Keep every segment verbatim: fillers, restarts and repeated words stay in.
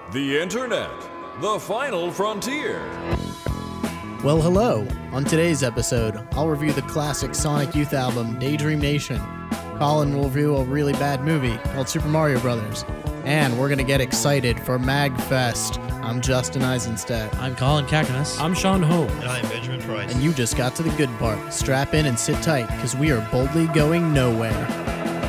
The Internet, the final frontier. Well, hello. On today's episode, I'll review the classic Sonic Youth album, Daydream Nation. Colin will review a really bad movie called Super Mario Brothers. And we're going to get excited for MagFest. I'm Justin Eisenstadt. I'm Colin Kakanis. I'm Sean Holmes. And I'm Benjamin Price. And you just got to the good part. Strap in and sit tight, because we are boldly going nowhere.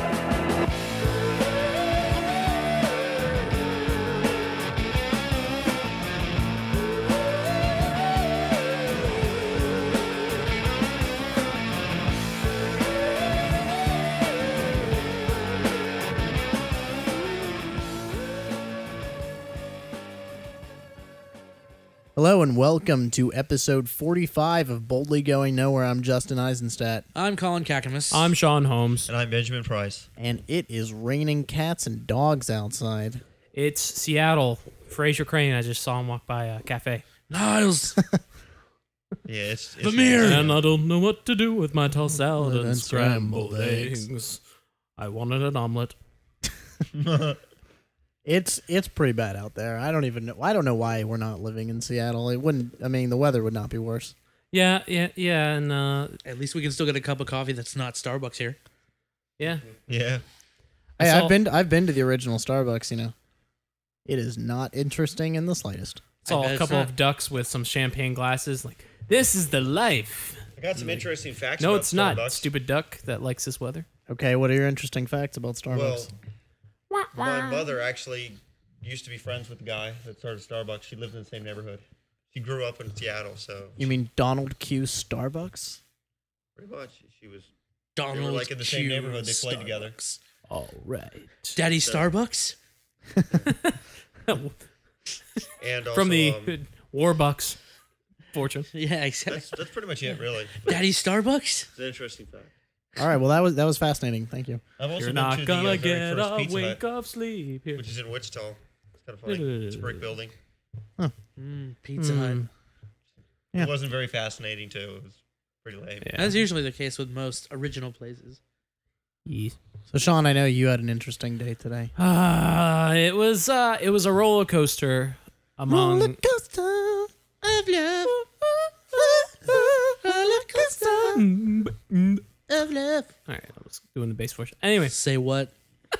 Hello and welcome to episode forty-five of Boldly Going Nowhere. I'm Justin Eisenstadt. I'm Colin Kakanis. I'm Sean Holmes. And I'm Benjamin Price. And it is raining cats and dogs outside. It's Seattle. Fraser Crane, I just saw him walk by a cafe. Niles. Yeah, it's, it's The mirror. And I don't know what to do with my tossed salad and, And scrambled scrambled eggs. eggs. I wanted an omelet. It's it's pretty bad out there. I don't even know. I don't know why we're not living in Seattle. It wouldn't. I mean, the weather would not be worse. Yeah, yeah, yeah, and uh, At least we can still get a cup of coffee that's not Starbucks here. yeah. Yeah. I Hey, saw- I've been I've been to the original Starbucks. You know, it is not interesting in the slightest. Saw I bet a it's couple not. of ducks with some champagne glasses. Like, this is the life. I got some interesting facts No, about it's not. Starbucks. Stupid duck that likes this weather. Okay, what are your interesting facts about Well, Starbucks? my mother actually used to be friends with the guy that started Starbucks. She lived in the same neighborhood. She grew up in Seattle, so You mean Donald Q. Starbucks? pretty much she was. Donald like in the same Q neighborhood. They played together. Starbucks. All right. Daddy Starbucks? And also, From the um, Warbucks fortune. Yeah, exactly. that's that's pretty much it, really. But Daddy Starbucks? it's an interesting fact. All right. Well, that was that was fascinating. Thank you. I've also You're been not to gonna the uh, very get first a Pizza wink Hut, of sleep here. which is in Wichita. It's kind of funny. It's a brick building. Mm, Pizza Mm. Hut. Yeah. It wasn't very fascinating too. It was pretty lame. Yeah. That's usually the case with most original places. Yeah. So, Sean, I know you had an interesting day today. Uh, it was uh, it was a roller coaster among Roller coaster of love. Roller coaster of love. All right, I was doing the bass voice. Anyway, Say what?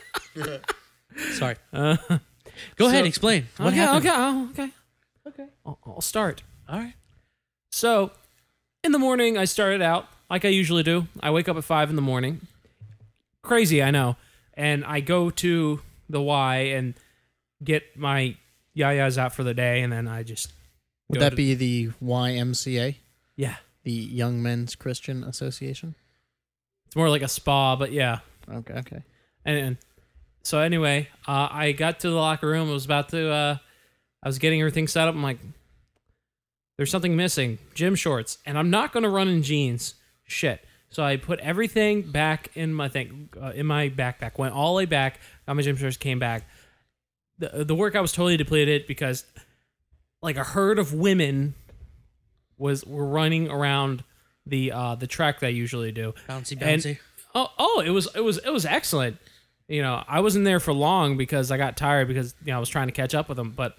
Sorry. uh, Go ahead, So- explain. What okay, happened? okay, oh, okay, okay. I'll, I'll start. All right. So, in the morning, I started out like I usually do. I wake up at five in the morning. Crazy, I know. And I go to the Y and get my yayas out for the day, and then I just Would go that to- be the Y M C A, yeah. the Young Men's Christian Association? It's more like a spa, but yeah. Okay, okay. And, and so anyway, uh, I got to the locker room. I was about to, uh, I was getting everything set up. I'm like, there's something missing. Gym shorts. And I'm not going to run in jeans. Shit. So I put everything back in my thing, uh, in my backpack. Went all the way back. Got my gym shorts, came back. The, the workout was totally depleted because like a herd of women was were running around the uh, the track that I usually do. Bouncy, And- bouncy. Oh, oh, it was it was it was excellent. You know, I wasn't there for long because I got tired because you know I was trying to catch up with them. But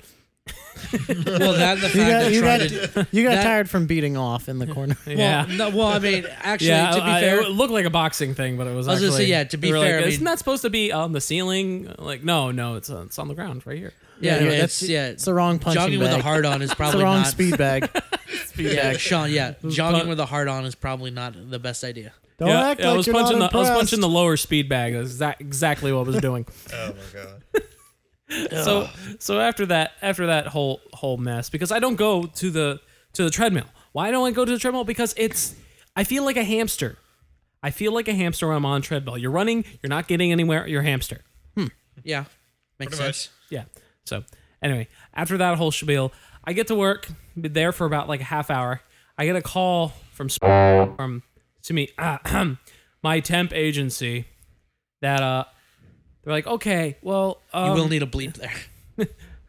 Well, that and the fact You got, that you trying got, to... you got that- tired from beating off in the corner. yeah, Well, no, well, I mean, actually, yeah, to be I- fair... it looked like a boxing thing, but it was. I was gonna actually, say, yeah, to be they were fair, like, I isn't mean- that supposed to be on the ceiling? Like, no, no, it's uh, it's on the ground right here. yeah, Anyway, yeah, that's it's, yeah, It's the wrong punching jogging bag. with a heart on is It's probably the wrong not... speed bag. Yeah, Sean, yeah, jogging Pun- with a heart on is probably not the best idea. Don't yeah, act yeah, like I was you're punching not the I was impressed. punching the lower speed bag. That's exact, exactly what I was doing. Oh my god. so so after that after that whole whole mess, because I don't go to the to the treadmill. Why don't I go to the treadmill? Because it's I feel like a hamster. I feel like a hamster when I'm on treadmill. You're running, you're not getting anywhere, you're a hamster. Yeah, makes Pretty sense. Yeah. So anyway, after that whole spiel, I get to work, been there for about like a half hour. I get a call from Sp- from to me, uh, my temp agency, that uh, they're like, okay, well, um, You will need a bleep there.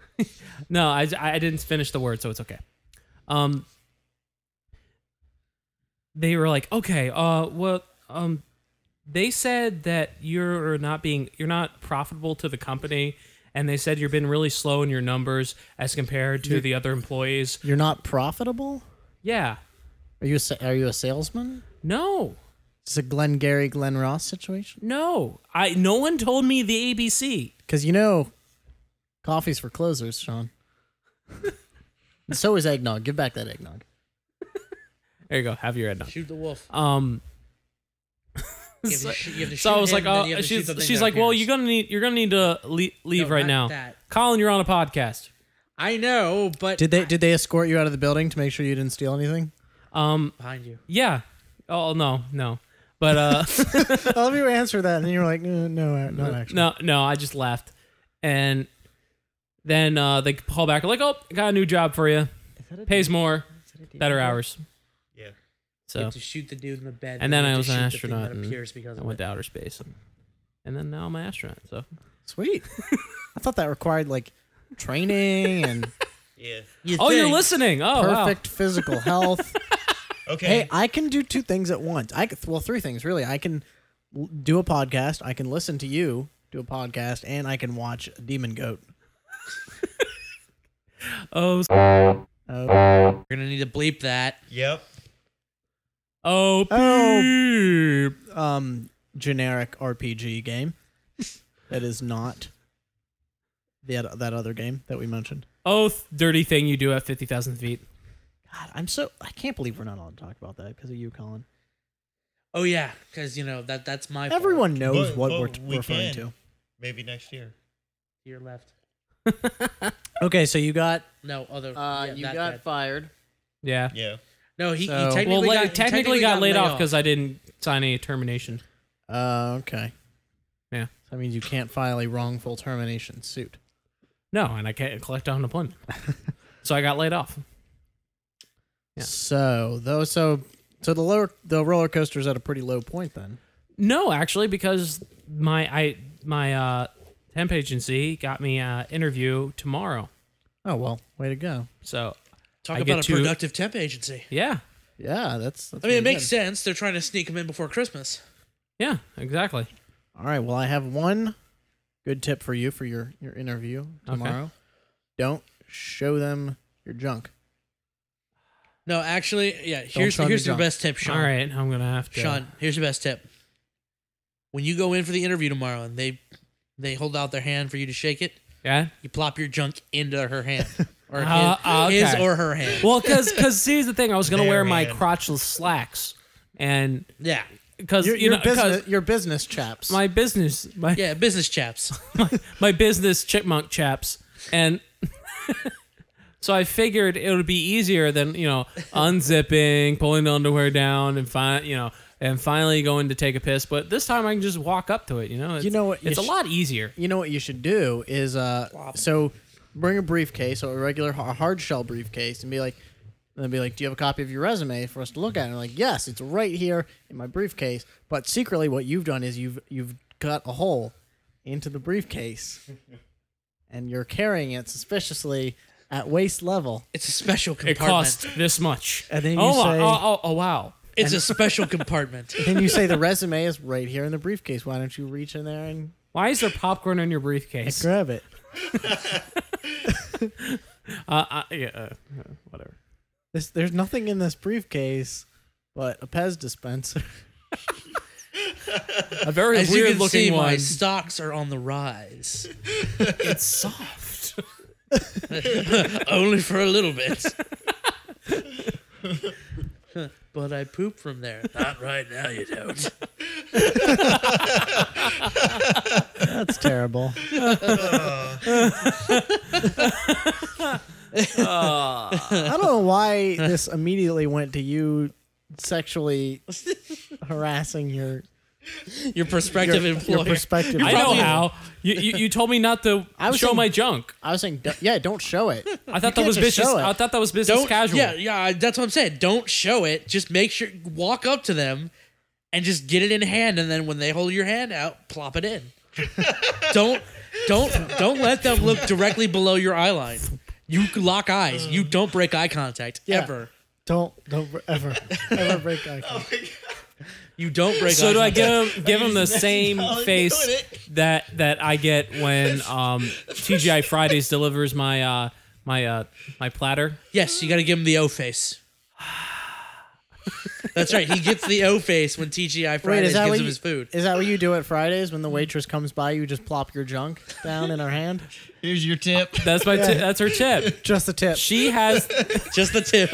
no, I, I didn't finish the word, so it's okay. Um, they were like, okay, uh, well, um, they said that you're not being, you're not profitable to the company, and they said you've been really slow in your numbers as compared to the other employees. You're not profitable? Yeah. Are you a, sa- are you a salesman? No. It's a Glenn Gary, Glenn Ross situation? No. I. No one told me the A B C. Because you know, coffee's for closers, Sean. And so is eggnog. Give back that eggnog. There you go. Have your eggnog. Shoot the wolf. Um. You have so, to sh- you have to so I shoot was him, like, and then oh, you have to shoot she's the thing she's that like, well, appears. you're gonna need you're gonna need to le- leave No, right not now. that. Colin, you're on a podcast. I know, but Did they did they escort you out of the building to make sure you didn't steal anything? Um. behind you? Yeah. Oh no, no. But uh, I'll have you answer that, and then you're like, no, no, not actually. no, no. I just left, and then uh, they call back like, oh, got a new job for you. Pays more, better hours. Yeah. You So have to shoot the dude in the bed, and then you I have was to an shoot the thing astronaut. that And appears because I of went it. to outer space, and, and then now I'm an astronaut. So Sweet. I thought that required like training and Yeah. You oh, you're think. listening. Oh, perfect physical health. Okay. Hey, I can do two things at once. I could, well, three things really. I can l- do a podcast. I can listen to you do a podcast, and I can watch Demon Goat. Wow. Oh, s- Oh, You're gonna need to bleep that. Yep. oh, Oh. beep. um, generic R P G game that is not that that other game that we mentioned. Oh, th- dirty thing you do at fifty thousand feet. God, I'm so I can't believe we're not allowed to talk about that because of you, Colin. Oh yeah, because you know that that's my fault. Everyone knows But- what but we're t- we referring can. to. Maybe next year. To your left. Okay, so you got No other. uh, yeah, you that got bed. fired. Yeah. Yeah. No, he, So- he Well, technically Well, got, la- he technically got laid off off. because I didn't sign a termination. Uh, okay. Yeah. So that means you can't file a wrongful termination suit. No, and I can't collect unemployment. So I got laid off. Yeah. So though, so so the lower the roller coaster's at a pretty low point then. No, actually, because my I my uh, temp agency got me an interview tomorrow. Oh well, way to go. So Talk I get about a to- productive temp agency. yeah, Yeah, that's. that's I mean, it really makes good. sense. They're trying to sneak him in before Christmas. yeah, exactly. All right. Well, I have one good tip for you for your your interview tomorrow. Don't show them your junk. No, actually, yeah. Here's show him here's your your junk. best tip, Sean. All right, I'm gonna have to. Sean, here's your best tip. When you go in for the interview tomorrow and they they hold out their hand for you to shake it, Yeah. you plop your junk into her hand or Uh, his, uh, his okay. or her hand. Well, because because here's the thing, I was gonna Their wear my hand. crotchless slacks, and Yeah, because Your, you your know because business, your business chaps. my business my yeah. Business chaps. my business chipmunk chaps, and so I figured it would be easier than you know unzipping, pulling the underwear down, and fi- you know, and finally going to take a piss. But this time I can just walk up to it. You know, it's, You know what you It's a sh- lot easier. You know what you should do is uh so bring a briefcase or a regular a hard shell briefcase and be like and then be like, do you have a copy of your resume for us to look at? And they're like, yes, it's right here in my briefcase. But secretly, what you've done is you've you've cut a hole into the briefcase, and you're carrying it suspiciously at waist level. It's a special It compartment. costs this much. And then you oh, say- wow. oh, oh, oh, wow. It's a special compartment. Then you say the resume is right here in the briefcase. Why don't you reach in there and Why is there popcorn in your briefcase? grab it? Uh, uh, yeah, uh, uh, whatever. This, there's nothing in this briefcase but a Pez dispenser. A very As you weird can looking see, one. my stocks are on the rise. It's soft. Only for a little bit. But I poop from there. Not right now, you don't. That's terrible. I don't know why this immediately went to you sexually harassing your Your prospective your, employer. your prospective. I know probably- how. You, you you told me not to I was show saying- my junk. I was saying, d- yeah, don't show it. I thought that can't was just business. show it. I thought that was business don't casual. Yeah, yeah, that's what I'm saying. Don't show it. Just make sure walk up to them and just get it in hand, and then when they hold your hand out, plop it in. don't don't don't let them look directly below your eye line. You lock eyes. You don't break eye contact Yeah. ever. Don't don't ever ever break eye contact. You don't break. So eye do I contact. give him give him the same how I'm face doing it. that that I get when um, T G I Fridays delivers my uh, my uh, my platter? Yes, you got to give him the O face. That's right. He gets the O face when T G I Wait, Fridays is that gives what him you, his food. Is that what you do at Fridays when the waitress comes by? You just plop your junk down in her hand. Here's your tip. That's my ti- that's her tip. Just a tip. She has Just the tip.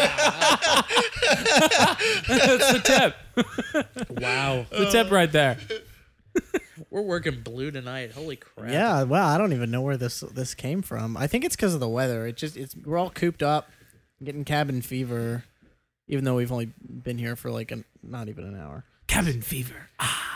that's the tip. Wow. The tip right there. We're working blue tonight. Holy crap. Yeah, well, I don't even know where this this came from. I think it's because of the weather. It just it's we're all cooped up, getting cabin fever, even though we've only been here for like an, not even an hour. Cabin fever.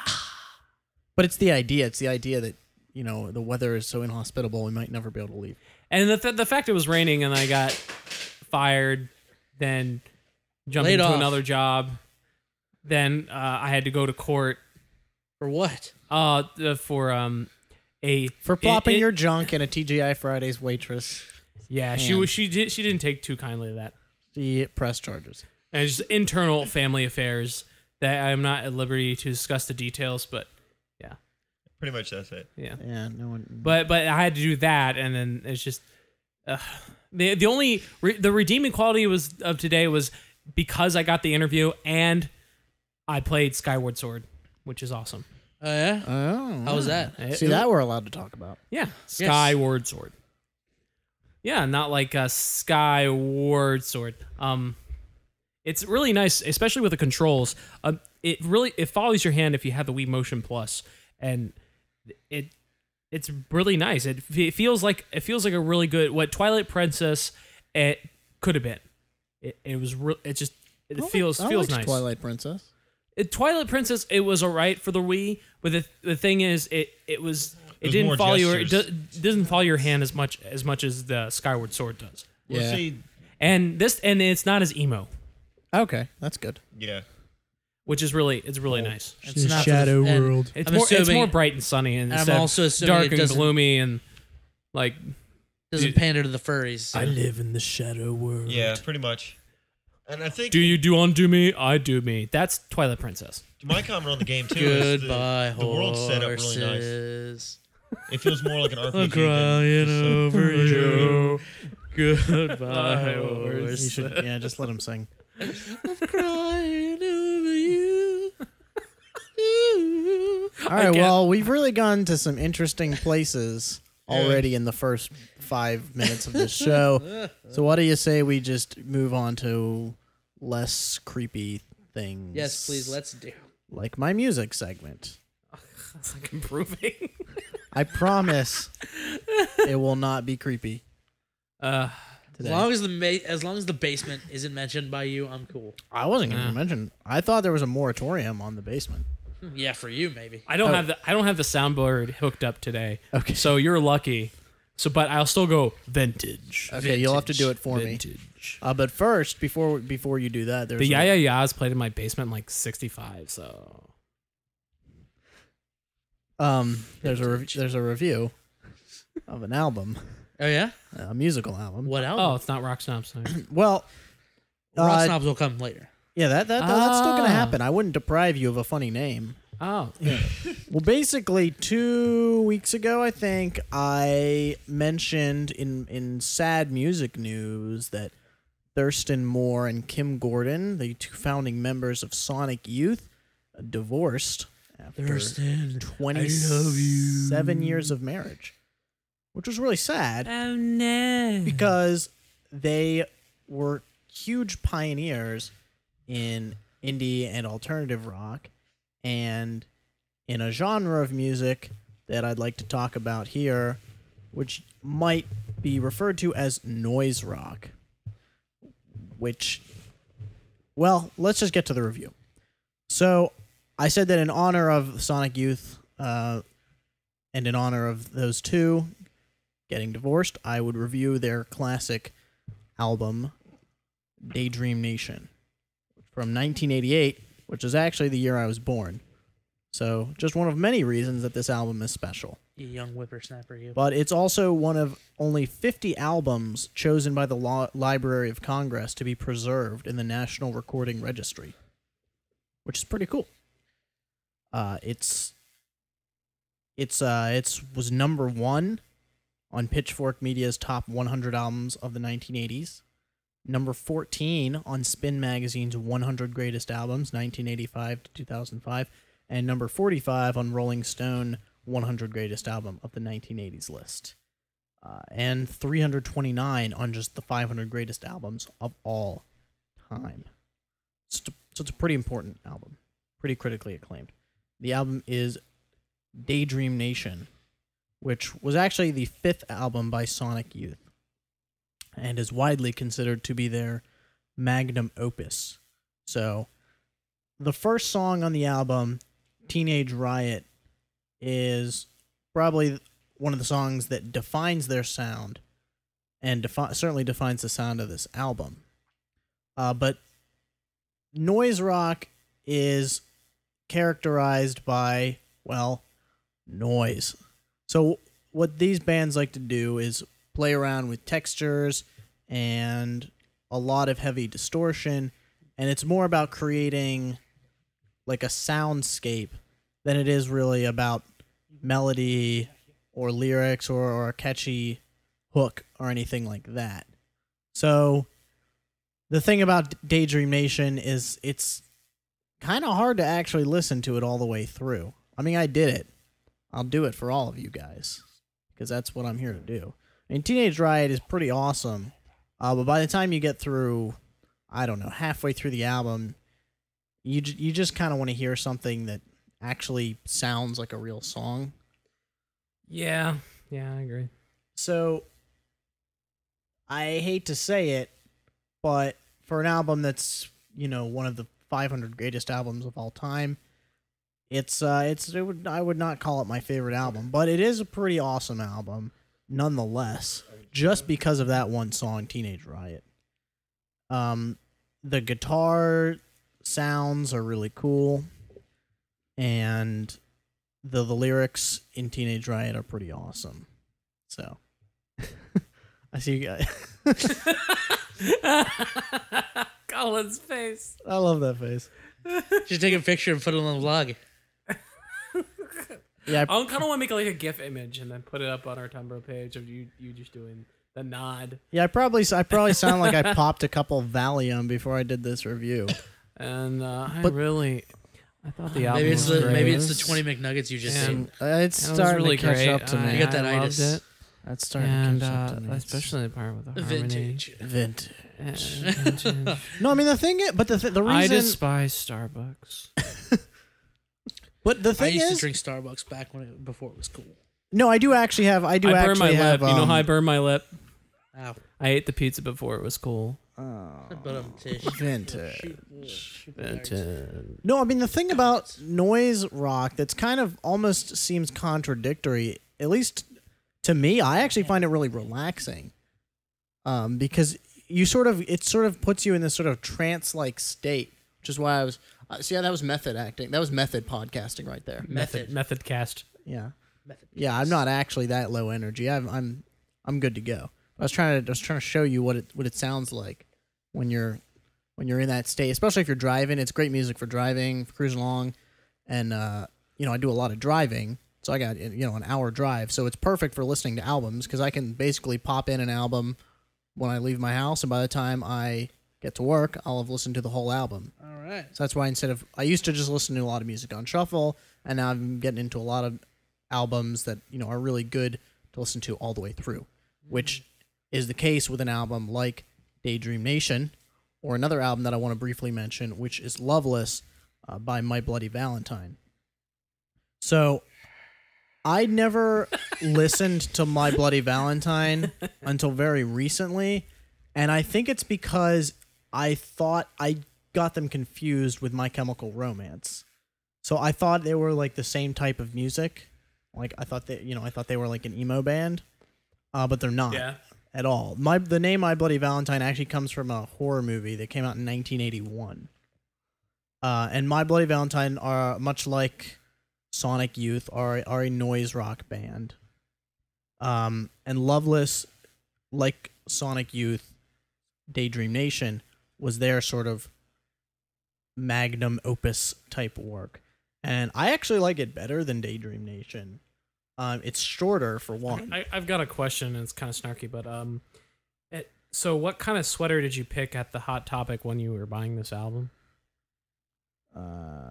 But it's the idea. It's the idea that you know the weather is so inhospitable, we might never be able to leave. And the th- the fact it was raining and I got fired, then jumped Laid into off. another job, then uh, I had to go to court For what? uh, uh, for um a For plopping it- it- your junk in a T G I Fridays waitress, yeah she hand. was she did she didn't take too kindly to that. the press charges. And it's just internal family affairs that I'm not at liberty to discuss the details, but yeah, Pretty much that's it. yeah. Yeah, no one. But but I had to do that, and then it's just uh, the the only re- the redeeming quality was of today was because I got the interview and I played Skyward Sword, which is awesome. Oh, yeah? Oh, How was that? It- See, it- that we're allowed to talk about. Yeah, Skyward Sword. Yeah, not like a Skyward Sword. Um, it's really nice, especially with the controls. Um, it really it follows your hand if you have the Wii Motion Plus, and it it's really nice. It, it feels like it feels like a really good what Twilight Princess it could have been. It it was re- it just it feels I feels liked nice. Twilight Princess. It, Twilight Princess, it was alright for the Wii, but the the thing is, it it was it, was didn't more follow your it, do, gestures. it doesn't follow your hand as much as much as the Skyward Sword does. Well, Yeah. see, And this and it's not as emo, Okay, that's good. yeah. which is really it's really nice. It's not for the- and It's I'm more it's assuming- more bright and sunny and I'm instead of also assuming dark it and doesn't- gloomy and like Doesn't Dude. pander to the furries. so- live in the shadow world. Yeah, pretty much. And I think Do you do undo me? I do me. That's Twilight Princess. my comment on the game too is Goodbye, the, the world's set up really nice. horses. It feels more like an R P G. I'm than crying just a- over you. Goodbye, You horse. should, yeah, just let him sing. Crying over you. All right, well, we've really gone to some interesting places already in the first five minutes of this show. So, what do you say we just move on to less creepy things? Yes, please, let's do. Like my music segment. It's like improving. I promise it will not be creepy Uh, As long as the ma- as long as the basement isn't mentioned by you, I'm cool. I wasn't going to Yeah. mention. I thought there was a moratorium on the basement. Yeah, for you maybe. I don't Oh. have the I don't have the soundboard hooked up today. Okay. So you're lucky. So, but I'll still go vintage. Okay, you'll have to do it for me. Vintage. Uh, but first, before before you do that, there's The a- Ya Ya Ya's played in my basement like sixty-five. So um there's a rev- there's a review of an album, Oh yeah. a musical album. What else? oh, it's not Rock Snobs. Sorry. Well, Rock uh, snobs will come later. yeah, that, that, that that's still gonna Ah. happen. I wouldn't deprive you of a funny name. Oh, Well, basically, two weeks ago, I think I mentioned in in sad music news that Thurston Moore and Kim Gordon, the two founding members of Sonic Youth, divorced after Thurston, twenty-seven years of marriage, which was really sad oh no! because they were huge pioneers in indie and alternative rock, and in a genre of music that I'd like to talk about here, which might be referred to as noise rock. Which, well, let's just get to the review. So, I said that in honor of Sonic Youth, uh, and in honor of those two getting divorced, I would review their classic album, Daydream Nation, from nineteen eighty-eight, which is actually the year I was born. So, just one of many reasons that this album is special. You young whippersnapper, you. But it's also one of only fifty albums chosen by the Law- Library of Congress to be preserved in the National Recording Registry, which is pretty cool. Uh, it's it's uh it's was number one on Pitchfork Media's top one hundred albums of the nineteen eighties. Number fourteen on Spin Magazine's one hundred Greatest Albums, nineteen eighty-five to two thousand five, and number forty-five on Rolling Stone one hundred Greatest Album of the nineteen eighties list. Uh, and three hundred twenty-nine on just the five hundred Greatest Albums of all time. So it's a pretty important album, pretty critically acclaimed. The album is Daydream Nation, which was actually the fifth album by Sonic Youth, and is widely considered to be their magnum opus. So, the first song on the album, Teenage Riot, is probably one of the songs that defines their sound, and defi- certainly defines the sound of this album. Uh, but noise rock is characterized by, well, noise. So what these bands like to do is play around with textures and a lot of heavy distortion, and it's more about creating like a soundscape than it is really about melody or lyrics or, or a catchy hook or anything like that. So the thing about Daydream Nation is it's kind of hard to actually listen to it all the way through. I mean, I did it. I'll do it for all of you guys because that's what I'm here to do. I mean, Teenage Riot is pretty awesome, uh, but by the time you get through, I don't know, halfway through the album, you j- you just kind of want to hear something that actually sounds like a real song. Yeah, yeah, I agree. So, I hate to say it, but for an album that's, you know, one of the five hundred greatest albums of all time, it's uh, it's it would I would not call it my favorite album, but it is a pretty awesome album, nonetheless. Just because of that one song, Teenage Riot. Um, the guitar sounds are really cool, and the the lyrics in Teenage Riot are pretty awesome. So, I see you guys. Colin's face. I love that face. Just take a picture and put it on the vlog. Yeah, I kind of want to make like a GIF image and then put it up on our Tumblr page of you you just doing the nod. yeah. I probably I probably sound like I popped a couple Valium before I did this review. And uh, I But- really, I thought the album Maybe it's was the great. maybe it's the twenty McNuggets you just And- ate. Uh, it's It was starting really to catch great. up to I, me. You got that I itis. loved it. That's starting And to catch up uh, to me. especially the part with the harmony. Vintage. Vintage. And vintage. No, I mean the thing, is, but the th- the I reason, despise Starbucks. but the I thing used is, to drink Starbucks back when it, before it was cool. no, I do actually have, I do I burn actually my have. lip. You know how I um, burn my lip? Ow. I ate the pizza before it was cool. But um, tish. Vintage. Shoot, shoot the darts. Vintage. No, I mean the thing about noise rock that's kind of almost seems contradictory, at least to me. I actually find it really relaxing, um, because you sort of it sort of puts you in this sort of trance-like state, which is why I was. Uh, see, yeah, that was method acting. That was method podcasting right there. Method. Method cast. Yeah, Method. yeah. I'm not actually that low energy. I'm I'm I'm good to go. I was trying to I was trying to show you what it what it sounds like when you're when you're in that state, especially if you're driving. It's great music for driving, for cruising along, and uh, you know I do a lot of driving, so I got you know an hour drive, so it's perfect for listening to albums because I can basically pop in an album when I leave my house, and by the time I get to work, I'll have listened to the whole album. All right. So that's why instead of I used to just listen to a lot of music on shuffle, and now I'm getting into a lot of albums that you know are really good to listen to all the way through, which is the case with an album like Daydream Nation, or another album that I want to briefly mention, which is Loveless uh, by My Bloody Valentine. So I never listened to My Bloody Valentine until very recently, and I think it's because I thought I got them confused with My Chemical Romance. So I thought they were like the same type of music. Like I thought they, you know, I thought they were like an emo band, uh, but they're not Yeah. at all. My the name My Bloody Valentine actually comes from a horror movie that came out in nineteen eighty-one. Uh, and My Bloody Valentine are much like Sonic Youth are are a noise rock band. Um, and Loveless, like Sonic Youth, Daydream Nation, was their sort of magnum opus type work. And I actually like it better than Daydream Nation. Um, it's shorter for one. I, I've got a question, and it's kind of snarky, but um, it, so what kind of sweater did you pick at the Hot Topic when you were buying this album? Uh,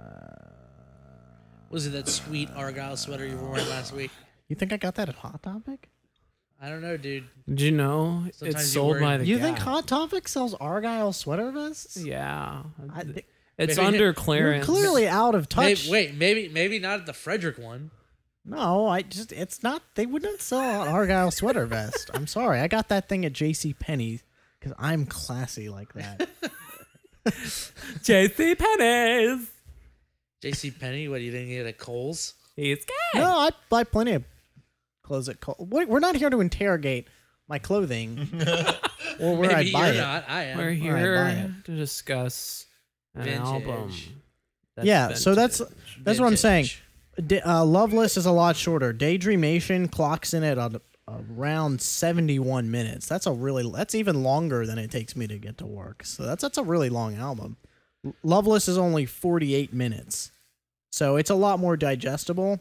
Was it that sweet Argyle sweater you were wearing last week? you think I got that at Hot Topic? I don't know, dude. Did you know Sometimes it's you sold worry- by the You Gap? think Hot Topic sells Argyle sweater vests? Yeah, I, th- it's Maybe- under you're clearance. clearly out of touch. Maybe, wait, maybe maybe not at the Frederick one. No, I just it's not. They wouldn't sell an Argyle sweater vest. I'm sorry. I got that thing at J C Penney because I'm classy like that. J C Penney's. J C Penney, what, you didn't get at Kohl's? He's gay. No, I buy plenty of clothes at Kohl's. Wait, we're not here to interrogate my clothing or where Maybe I buy you're it. not. I am. We're Where I buy here it. to discuss an Vintage. album. Yeah, so that's vintage. that's what I'm saying. Vintage. Da- uh, Loveless is a lot shorter. Daydreamation clocks in at a, around seventy-one minutes. That's a really that's even longer than it takes me to get to work. So that's that's a really long album. L- Loveless is only forty-eight minutes. So it's a lot more digestible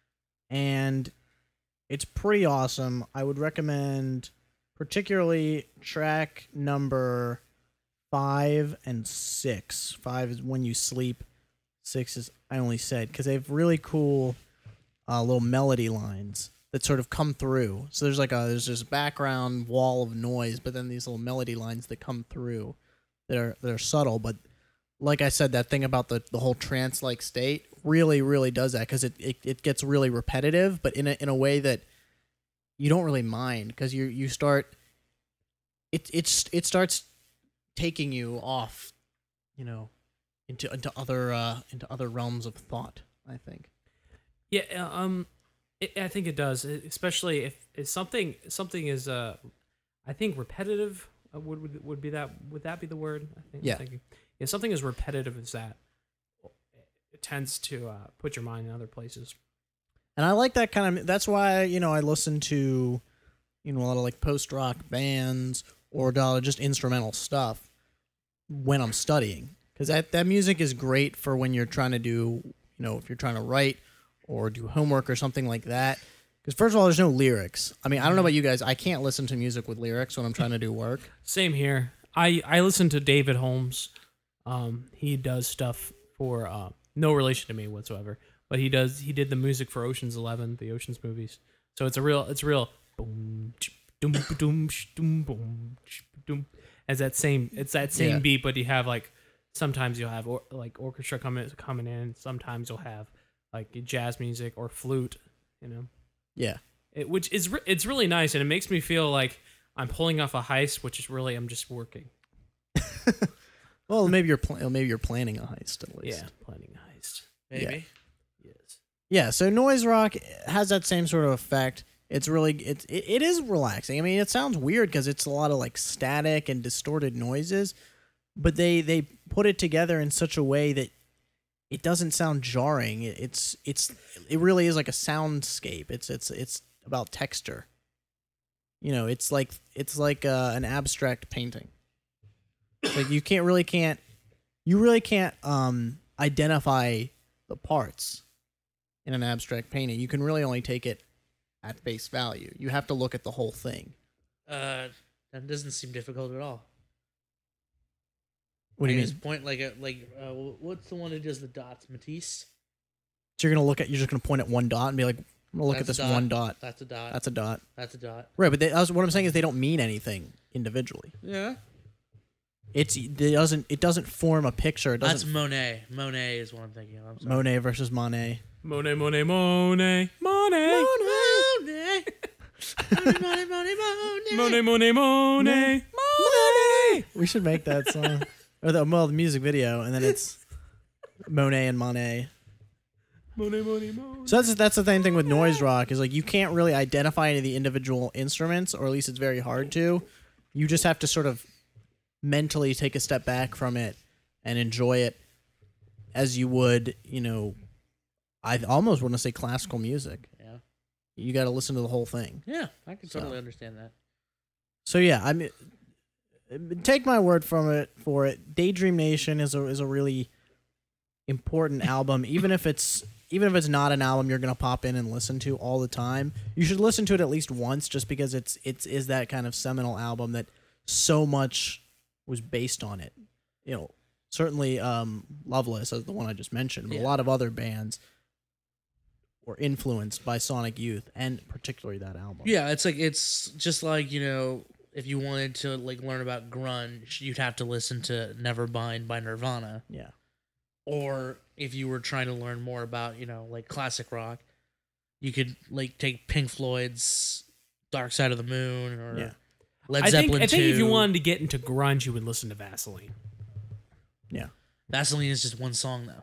and it's pretty awesome. I would recommend particularly track number five and six. Five is When You Sleep. Six is I only said because they have really cool uh, little melody lines that sort of come through. So there's like a there's this background wall of noise, but then these little melody lines that come through that are that are subtle. But like I said, that thing about the, the whole trance like state really really does that because it, it it gets really repetitive, but in a in a way that you don't really mind because you you start it it's it starts taking you off, you know. Into into other uh, into other realms of thought, I think. Yeah, uh, um, it, I think it does, e- especially if, if something something is uh, I think repetitive uh, would, would would be that would that be the word? I think. I'm Yeah. thinking. Yeah, something as repetitive as that, it tends to uh, put your mind in other places. And I like that kind of. That's why you know I listen to, you know, a lot of like post rock bands or uh, just instrumental stuff when I'm studying. Because that, that music is great for when you're trying to do, you know, if you're trying to write or do homework or something like that. Because first of all, there's no lyrics. I mean, I don't know about you guys. I can't listen to music with lyrics when I'm trying to do work. Same here. I I listen to David Holmes. Um, he does stuff for uh, no relation to me whatsoever, but he does he did the music for Ocean's Eleven, the Ocean's movies. So it's a real it's real boom ch- doom doom sh- doom boom ch- doom. As that same it's that same Yeah. beat, but you have like sometimes you'll have or, like orchestra coming coming in. Sometimes you'll have like jazz music or flute. You know, Yeah. it, which is re- it's really nice, and it makes me feel like I'm pulling off a heist, which is really I'm just working. Well, maybe you're pl- maybe you're planning a heist at least. Yeah, planning a heist. Maybe. Yes. Yeah, so noise rock has that same sort of effect. It's really it's it, it is relaxing. I mean, it sounds weird because it's a lot of like static and distorted noises, but they they put it together in such a way that it doesn't sound jarring. It, it's it's it really is like a soundscape. It's it's it's about texture. You know, it's like it's like uh, an abstract painting. Like you can't really can't you really can't um identify the parts in an abstract painting. You can really only take it at face value. You have to look at the whole thing. Uh, that doesn't seem difficult at all. What do you I mean? just point like a like uh, what's the one who does the dots? Matisse. So you're gonna look at you're just gonna point at one dot and be like, I'm gonna look That's at a this one dot. That's a dot. That's a dot. That's a dot. Right, but they, I was, what I'm saying is they don't mean anything individually. Yeah. It's it doesn't it doesn't form a picture. It That's doesn't Monet. Monet is what I'm thinking of. I'm sorry. Monet versus Monet. Monet, Monet, Monet, Monet, Monet. Monet, Monet, Monet, Monet. Monet, Monet, Monet, Monet. We should make that song or the well the music video, and then it's Monet and Monet. Monet, Monet, Monet. So that's that's the same thing with noise rock is like you can't really identify any of the individual instruments, or at least it's very hard to. You just have to sort of mentally take a step back from it and enjoy it as you would, you know, I almost want to say classical music. Yeah. You got to listen to the whole thing. Yeah, I can So. totally understand that. So yeah, I mean, take my word from it for it. Daydream Nation is a is a really important album, even if it's even if it's not an album you're gonna pop in and listen to all the time. You should listen to it at least once, just because it's it's is that kind of seminal album that so much was based on it. You know, certainly um, Loveless, as the one I just mentioned, but Yeah. a lot of other bands were influenced by Sonic Youth, and particularly that album. Yeah, it's like it's just like, you know, if you wanted to like learn about grunge, you'd have to listen to Nevermind by Nirvana. Yeah. Or if you were trying to learn more about, you know, like classic rock, you could like take Pink Floyd's Dark Side of the Moon or Yeah. Led I think Zeppelin I think if you two. wanted to get into grunge, you would listen to Vaseline. Yeah. Vaseline is just one song though.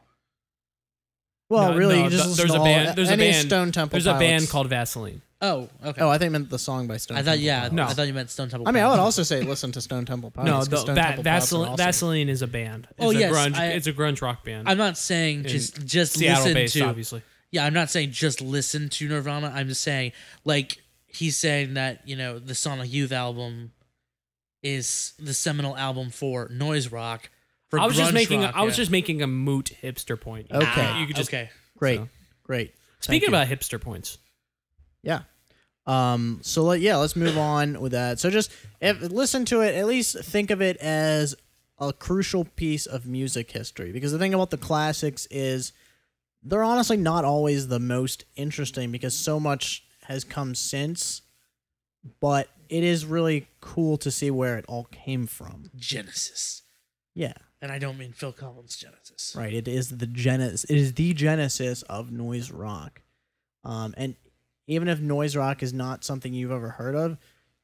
Well, No, really, no, you just th- listen there's to a all- band. There's a any band. Stone Temple There's a band Pilots. called Vaseline. Oh, okay. Oh, I think I meant the song by Stone I thought Temple yeah, Pilots. No. I thought you meant Stone Temple. I mean, I would Pilots. also say listen to Stone Temple Pilots. No, 'cause the, Stone Va- Temple Pilots are Vaseline, awesome. Vaseline is a band. It's Oh, a yes, grunge. I- it's a grunge rock band. I'm not saying in just just Seattle listen based, to obviously. Yeah, I'm not saying just listen to Nirvana. I'm just saying, like, he's saying that, you know, the Sonic Youth album is the seminal album for noise rock. For I was just grunge making. rock, a, I was yeah. just making a moot hipster point. Okay. Ah, you could just. okay. Great, so. great. Speaking Thank you. about hipster points, Yeah. Um. So let yeah, let's move on with that. So just if, listen to it. At least think of it as a crucial piece of music history. Because the thing about the classics is they're honestly not always the most interesting, because so much has come since. But it is really cool to see where it all came from. Genesis. Yeah. And I don't mean Phil Collins' Genesis. Right. It is the genesis. It is the genesis of noise rock. Um, and even if noise rock is not something you've ever heard of,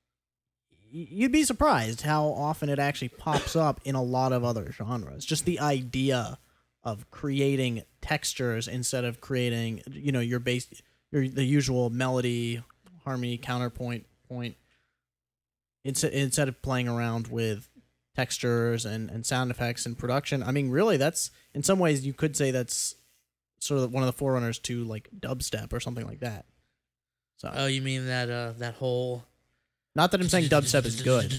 y- you'd be surprised how often it actually pops up in a lot of other genres. Just the idea of creating textures instead of creating, you know, your base, your the usual melody, harmony, counterpoint, point. Instead, instead of playing around with textures and, and sound effects and production. I mean, really, that's, in some ways, you could say that's sort of one of the forerunners to, like, dubstep or something like that. So, Oh, you mean that uh that whole not that I'm saying dubstep is good.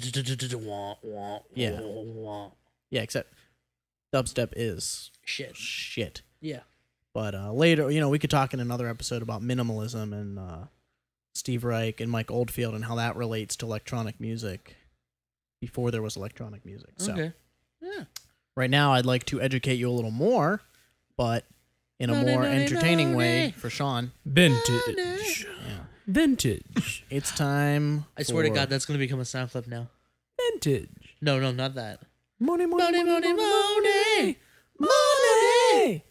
Yeah. Yeah. Yeah, except dubstep is Shit. shit. Yeah. But uh, later, you know, we could talk in another episode about minimalism and uh, Steve Reich and Mike Oldfield and how that relates to electronic music before there was electronic music. So Okay. Yeah. right now, I'd like to educate you a little more, but in a more entertaining way for Sean. vintage, Yeah. vintage, It's time. I swear to for- God, that's gonna become a sound clip now. vintage. No, no, not that. Money, money, money, money, Money.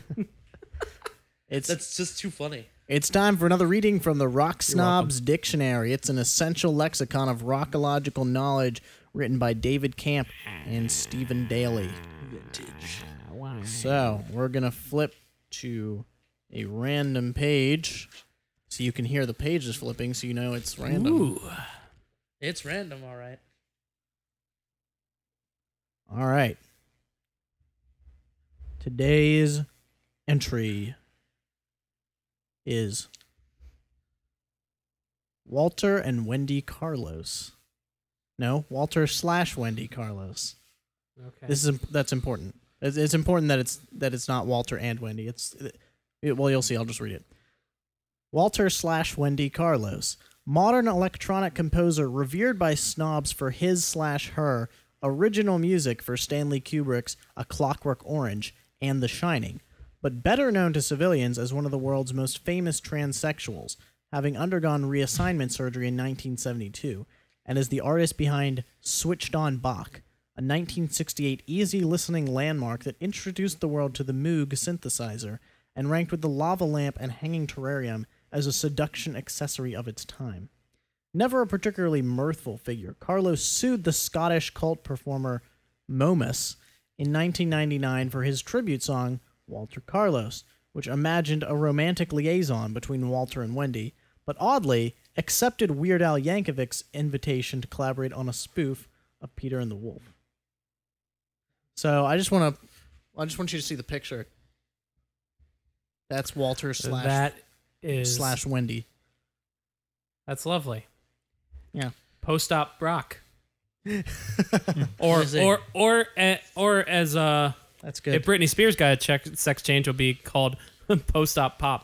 It's That's just too funny. It's time for another reading from the Rock Snobs Dictionary. It's an essential lexicon of rockological knowledge written by David Camp and Stephen Daly. So, we're going to flip to a random page so you can hear the pages flipping so you know it's random. Ooh. It's random, all right. All right. Today's entry is Walter and Wendy Carlos. No, Walter slash Wendy Carlos. Okay. This is that's important. It's, it's important that it's that it's not Walter and Wendy. It's it, well, you'll see. I'll just read it. Walter slash Wendy Carlos, modern electronic composer revered by snobs for his slash her original music for Stanley Kubrick's A Clockwork Orange and The Shining, but better known to civilians as one of the world's most famous transsexuals, having undergone reassignment surgery in nineteen seventy-two, and is the artist behind Switched On Bach, a nineteen sixty-eight easy-listening landmark that introduced the world to the Moog synthesizer and ranked with the lava lamp and hanging terrarium as a seduction accessory of its time. Never a particularly mirthful figure, Carlos sued the Scottish cult performer Momus in nineteen ninety-nine for his tribute song, Walter Carlos, which imagined a romantic liaison between Walter and Wendy, but oddly accepted Weird Al Yankovic's invitation to collaborate on a spoof of Peter and the Wolf. So I just want to, I just want you to see the picture. That's Walter slash that is slash Wendy. That's lovely. Yeah. Post-op rock. or Is it- or or uh, or as uh That's good. If Britney Spears got a check, sex change, will be called post-op pop.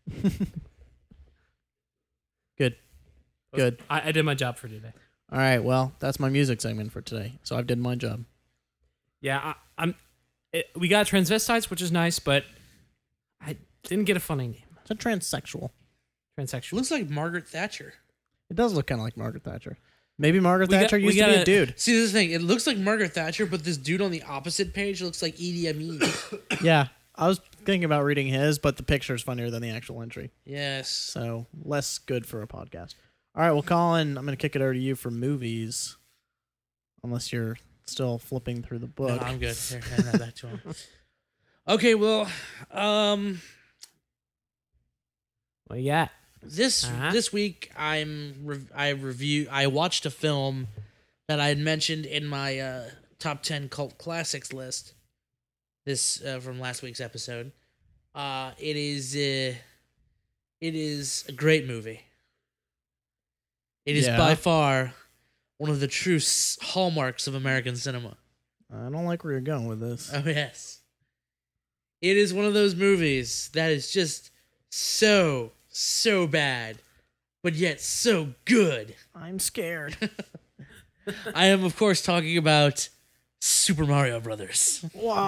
Good. Good. I, I did my job for today. All right. Well, that's my music segment for today. So I've did my job. Yeah, I, I'm. It, we got transvestites, which is nice, but I didn't get a funny name. It's a transsexual. Transsexual. Looks like Margaret Thatcher. It does look kind of like Margaret Thatcher. Maybe Margaret We got- Thatcher we used to be gotta- a dude. See, this is the thing. It looks like Margaret Thatcher, but this dude on the opposite page looks like Idi Amin. Yeah. I was thinking about reading his, but the picture's funnier than the actual entry. Yes. So less good for a podcast. All right. Well, Colin, I'm going to kick it over to you for movies. Unless you're still flipping through the No, book. I'm good. Here, hand that back to him. Okay, well, um, What you got? this Uh-huh. this week I'm re- I review I watched a film that I had mentioned in my uh, top ten cult classics list. This uh, from last week's episode. Uh, it is uh, it is a great movie. It is Yeah. by far one of the true s- hallmarks of American cinema. I don't like where you're going with this. Oh, yes. It is one of those movies that is just so, so bad, but yet so good. I'm scared. I am, of course, talking about Super Mario Brothers.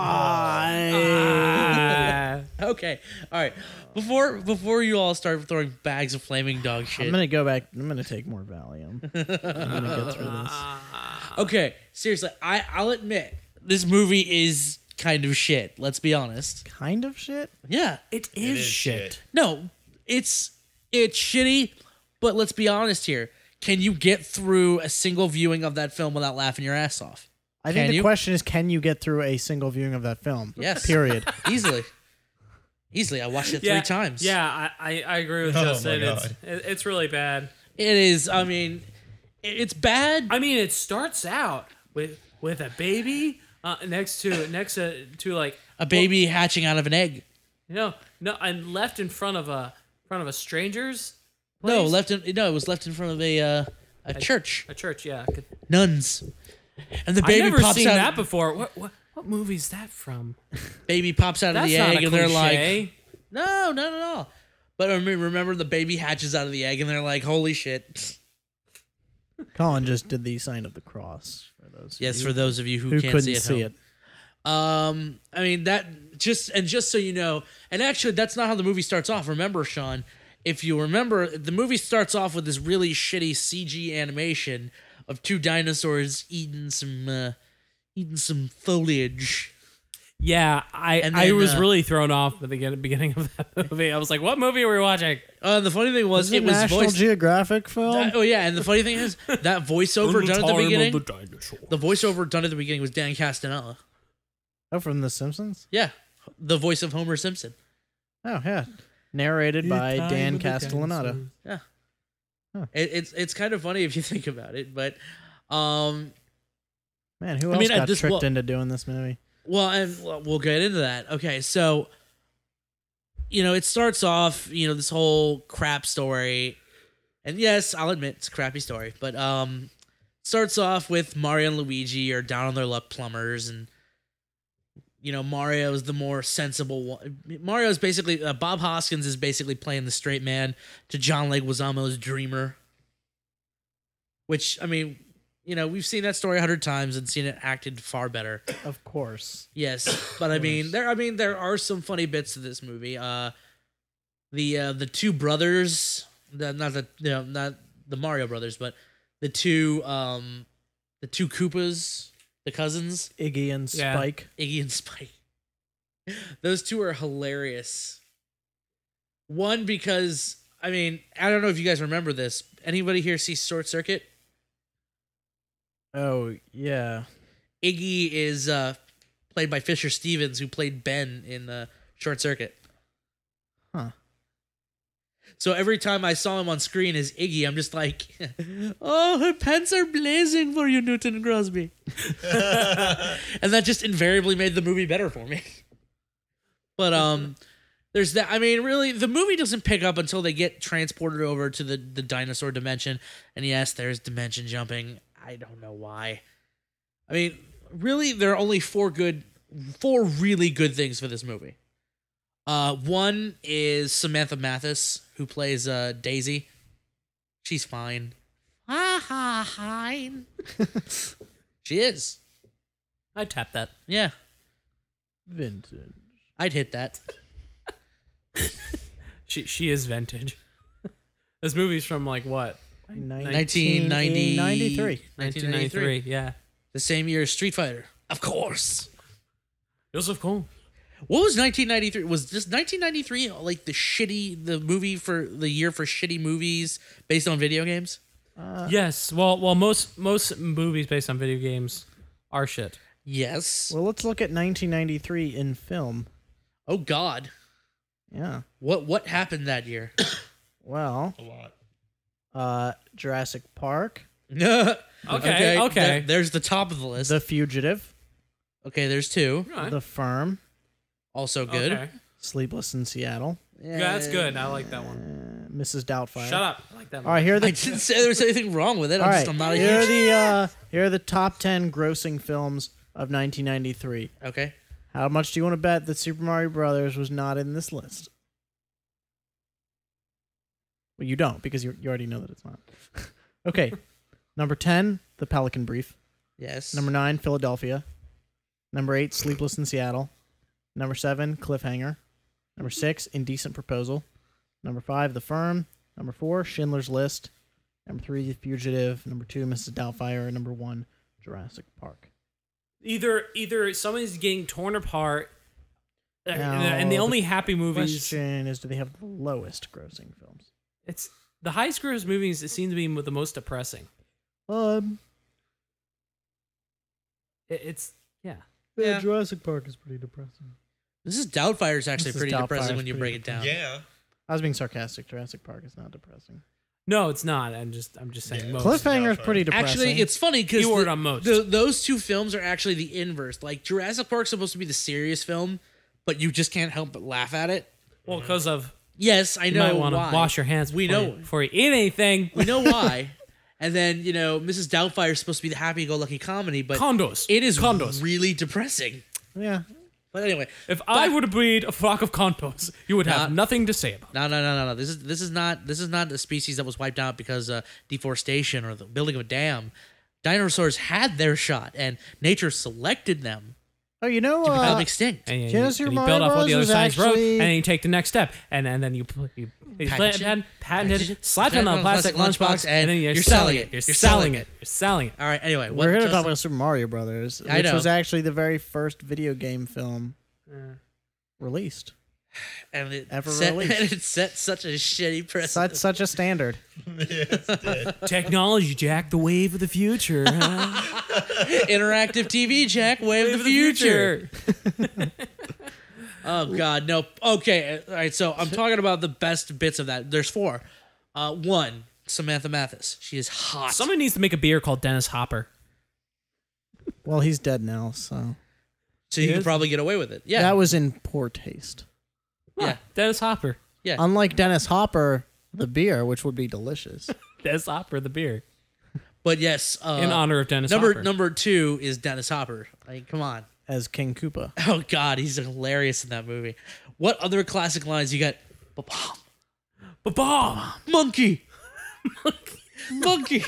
Why? Okay, all right. Before before you all start throwing bags of flaming dog shit. I'm gonna go back. I'm gonna take more Valium. I'm gonna get through this. Okay, seriously, I I'll admit this movie is kind of shit. Let's be honest. Kind of shit. Yeah. It It is, is shit. shit. No, it's it's shitty, but let's be honest here. Can you get through a single viewing of that film without laughing your ass off? I think Can the you? question is, can you get through a single viewing of that film? Yes. Period. Easily. Easily. I watched it three Yeah, times. Yeah, I, I, I agree with Oh Justin. my It's God. it, it's really bad. It is, I mean, it- it's bad. I mean, it starts out with with a baby uh, next to next to, to like A baby hatching out of an egg. you know no and left in front of a front of a stranger's No, place? left in no, it was left in front of a uh, a church. a church. Yeah, Could- Nuns. And the I've baby never pops seen out that before. What what what movie is that from? baby pops out of That's the not egg a and they're cliche. like, no, not at all. But I mean, remember the baby hatches out of the egg and they're like, holy shit. Colin just did the sign of the cross for those. of Yes, you for those of you who, who can't couldn't see, it, see it. Um, I mean that just and just so you know, and actually that's not how the movie starts off. Remember, Sean, if you remember, the movie starts off with this really shitty C G animation of two dinosaurs eating some uh, eating some foliage. Yeah, I And I then, was uh, really thrown off at the begin- beginning of that movie. I was like, "What movie are we watching?" Uh, and the funny thing was, Is it it was National voiced. Geographic film? that- oh yeah, and the funny thing is that voiceover done at the beginning. The voiceover done at the beginning was Dan Castanella. Oh, from The Simpsons? Yeah, the voice of Homer Simpson. Oh, yeah. Narrated by Dan Castellaneta. Yeah. Huh. It, it's it's kind of funny if you think about it, but um, Man, who I else mean, at got this- tricked well- into doing this movie? well, and well, we'll get into that. Okay, so you know, it starts off, you know, this whole crap story, and yes, I'll admit it's a crappy story, but um, starts off with Mario and Luigi are down on their luck plumbers, and you know, Mario is the more sensible one. Mario is basically uh, Bob Hoskins is basically playing the straight man to John Leguizamo's Dreamer. Which, I mean, you know, we've seen that story a hundred times and seen it acted far better. Of course. Yes, but I mean, there. I mean, there are some funny bits to this movie. Uh, the uh, the two brothers, the, not the you know, not the Mario brothers, but the two um, the two Koopas, the cousins, Iggy and Yeah. Spike. Iggy and Spike. Those two are hilarious. One because I mean, I don't know if you guys remember this. Anybody here see Short Circuit? Oh, yeah. Iggy is uh, played by Fisher Stevens, who played Ben in uh, Short Circuit. Huh. So every time I saw him on screen as Iggy, I'm just like, oh, her pants are blazing for you, Newton Crosby. And that just invariably made the movie better for me. But um, there's that. I mean, really, the movie doesn't pick up until they get transported over to the, the dinosaur dimension. And yes, there's dimension jumping. I don't know why. I mean, really, there are only four good four really good things for this movie. Uh, one is Samantha Mathis, who plays uh, Daisy. She's fine. Ha ha fine. She is. I'd tap that. Yeah, Vintage. I'd hit that. She she is vintage. This movie's from like what? nineteen ninety ninety-three. nineteen ninety-three. Yeah. The same year as Street Fighter. Of course. Yes, of course. What was nineteen ninety-three? Was this nineteen ninety-three like the shitty, the movie for the year for shitty movies based on video games? Yes. Well, well, most most movies based on video games are shit. Yes. Well, let's look at nineteen ninety-three in film. Oh God. Yeah. What what happened that year? Well, A lot. uh, Jurassic Park, okay. Okay, okay. There- there's the top of the list. The Fugitive, okay, there's two. Right. The Firm, Also good. Okay. Sleepless in Seattle, Yeah, that's good. I like that one. uh, Missus Doubtfire. Shut up. I like that All one. right, here are the. I didn't say there was anything wrong with it. I'm all just right, I'm not a here are huge. the uh, here are the top ten grossing films of nineteen ninety-three. Okay. How much do you want to bet that Super Mario Brothers was not in this list? Well, you don't because you you already know that it's not. Okay, number ten, The Pelican Brief. Yes. Number nine, Philadelphia. Number eight, Sleepless in Seattle. Number seven, Cliffhanger. Number six, Indecent Proposal. Number five, The Firm. Number four, Schindler's List. Number three, The Fugitive. Number two, Missus Doubtfire. Number one, Jurassic Park. Either either somebody's getting torn apart, uh, Now, and the the only happy movies. Question is, do they have the lowest grossing films? It's the highest gross movies. It seems to be the most depressing. Um, It, it's yeah. Yeah. Jurassic Park is pretty depressing. This is Doubtfire is actually Missus pretty depressing Doubtfire's when you pretty break it down. Yeah. I was being sarcastic. Jurassic Park is not depressing. No, it's not. I'm just I'm just saying Yeah. most. Cliffhanger is pretty depressing. Actually, it's funny because Keyword on most. those two films are actually the inverse. Like Jurassic Park's supposed to be the serious film, but you just can't help but laugh at it. Well, because of Yes, I you know might want to why. wash your hands. We before know you, before you eat anything. we know why. And then you know, Missus Doubtfire is supposed to be the happy-go-lucky comedy, but Condos. it is condos. really depressing. yeah. But anyway, If I would breed a flock of condos, you would have Not- nothing to say about. it. no, no, no, no, no. This is this is not this is not a species that was wiped out because uh, deforestation or the building of a dam. Dinosaurs had their shot, and nature selected them Oh, you know, to become uh, extinct. And, you- Genesis and you Mario build off what Bros. the other was side's wrote, actually- and then you take the next step, and, and then you you, you Package patent, it, patent, package patent it, it, slap it on a slap it plastic lunchbox, and then you're, selling it. You're selling it. You're selling it. All right. Anyway, what we're here to Justin- talk about Super Mario Brothers, I which know. was actually the very first video game film released. and it ever set, released. and it set such a shitty precedent. Such such a standard. Technology, Jack, the wave of the future. huh? Interactive T V, Jack, wave, Wave of of the future. Oh God, no. Okay, all right. So I'm talking about the best bits of that. There's four. Uh, one, Samantha Mathis. She is hot. Somebody needs to make a beer called Dennis Hopper. Well, he's dead now, so so you He can is? probably get away with it. Yeah, that was in poor taste. yeah, Dennis Hopper. yeah. Unlike Dennis Hopper, the beer, which would be delicious. Dennis Hopper, the beer. But yes, uh, In honor of Dennis number Hopper. number two is Dennis Hopper. Like, come on. As King Koopa. Oh God, he's hilarious in that movie. What other classic lines you got? Ba-bomb. Ba-bomb! Monkey. Monkey.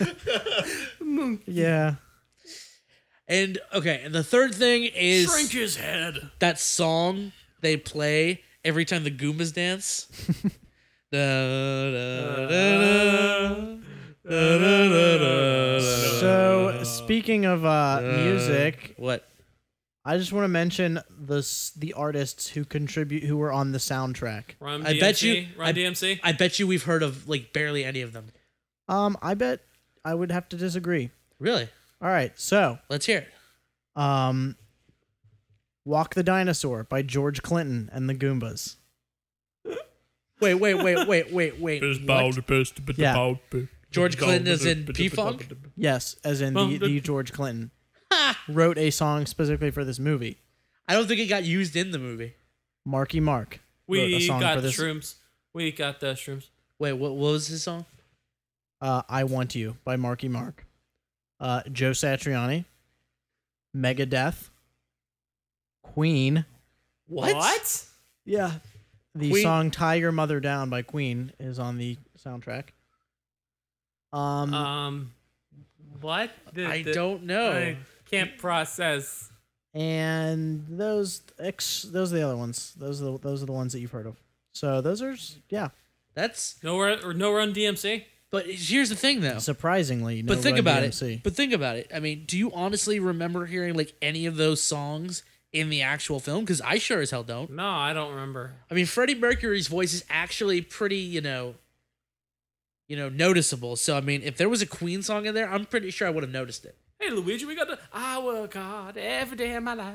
Yeah. And okay, and the third thing is Shrink his head. that song they play every time the Goombas dance. Da, da, da, da, da, da, da. So speaking of uh, music, What? I just want to mention the s- the artists who contribute who were on the soundtrack. Run I D M C? bet you- Run I- D M C? I bet you we've heard of like barely any of them. Um, I bet I would have to disagree. Really? All right, so Let's hear it. um, "Walk the Dinosaur" by George Clinton and the Goombas. Wait, wait, wait, wait, wait, wait. What? Yeah. George Clinton is in P-Funk? Yes, as in the, the George Clinton wrote a song specifically for this movie. I don't think it got used in the movie. Marky Mark wrote a We song got for the this. shrooms. We got the shrooms. Wait, what, what was his song? Uh, "I Want You" by Marky Mark. Uh, Joe Satriani, Megadeth, Queen. What? What? Yeah. The Queen- song "Tie Your Mother Down" by Queen is on the soundtrack. Um, Um, what? The- I the- don't know. I can't process. and those ex, those are the other ones. Those are the, those are the ones that you've heard of. So those are s- yeah. That's. Nowhere or no Run D M C. But here's the thing, though. Surprisingly, no But think Run about D M C. it. But think about it. I mean, do you honestly remember hearing like any of those songs in the actual film? Because I sure as hell don't. No, I don't remember. I mean, Freddie Mercury's voice is actually pretty, you know, you know, noticeable. So I mean, if there was a Queen song in there, I'm pretty sure I would have noticed it. Hey, Luigi, we got the I work hard every day of my life.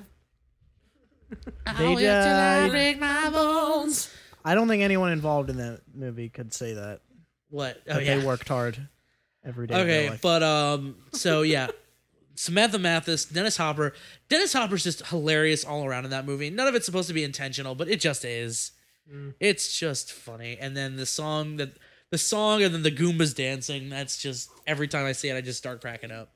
They died. break my bones. I don't think anyone involved in that movie could say that. What? Oh That yeah. they worked hard every day. of their Okay, life. but um, so yeah, Samantha Mathis, Dennis Hopper. Dennis Hopper's just hilarious all around in that movie. None of it's supposed to be intentional, but it just is. It's just funny. And then the song that the song and then the Goombas dancing. That's just every time I see it, I just start cracking up.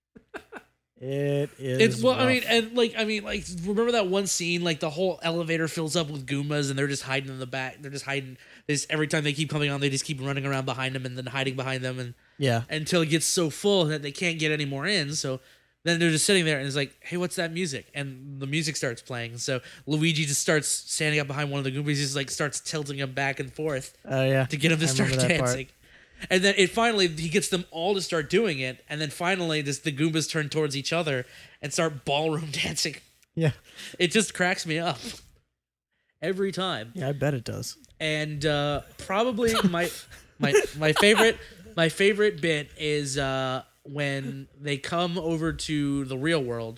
It is. It's well, I rough. mean, and like, I mean, like, remember that one scene? Like, the whole elevator fills up with Goombas, and they're just hiding in the back. They're just hiding. They just, every time they keep coming on, they just keep running around behind them and then hiding behind them, and yeah. until it gets so full that they can't get any more in. So then they're just sitting there, and it's like, hey, what's that music? And the music starts playing. So Luigi just starts standing up behind one of the Goombas, just like starts tilting him back and forth Oh yeah. to get him to I start remember that part. dancing. And then it finally he gets them all to start doing it, and then finally this the Goombas turn towards each other and start ballroom dancing. Yeah. It just cracks me up every time. Yeah, I bet it does. And uh, probably my my my favorite my favorite bit is uh, when they come over to the real world.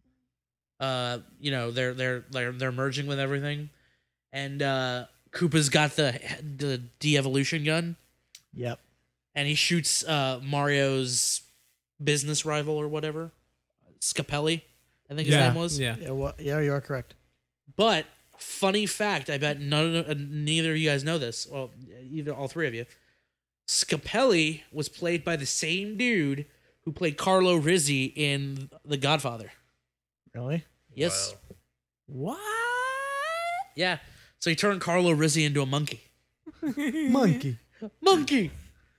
Uh, you know, they're they're they're they're merging with everything, and uh, Koopa's got the the de-evolution gun. Yep. And he shoots uh, Mario's business rival or whatever, Scapelli, I think his Yeah, name was. yeah. Yeah. Well, yeah, you are correct. But funny fact, I bet none of, uh, neither of you guys know this. Well, either all three of you. Scapelli was played by the same dude who played Carlo Rizzi in The Godfather. Really? Yes. Wow. What? Yeah. So he turned Carlo Rizzi into a monkey. Monkey. Monkey.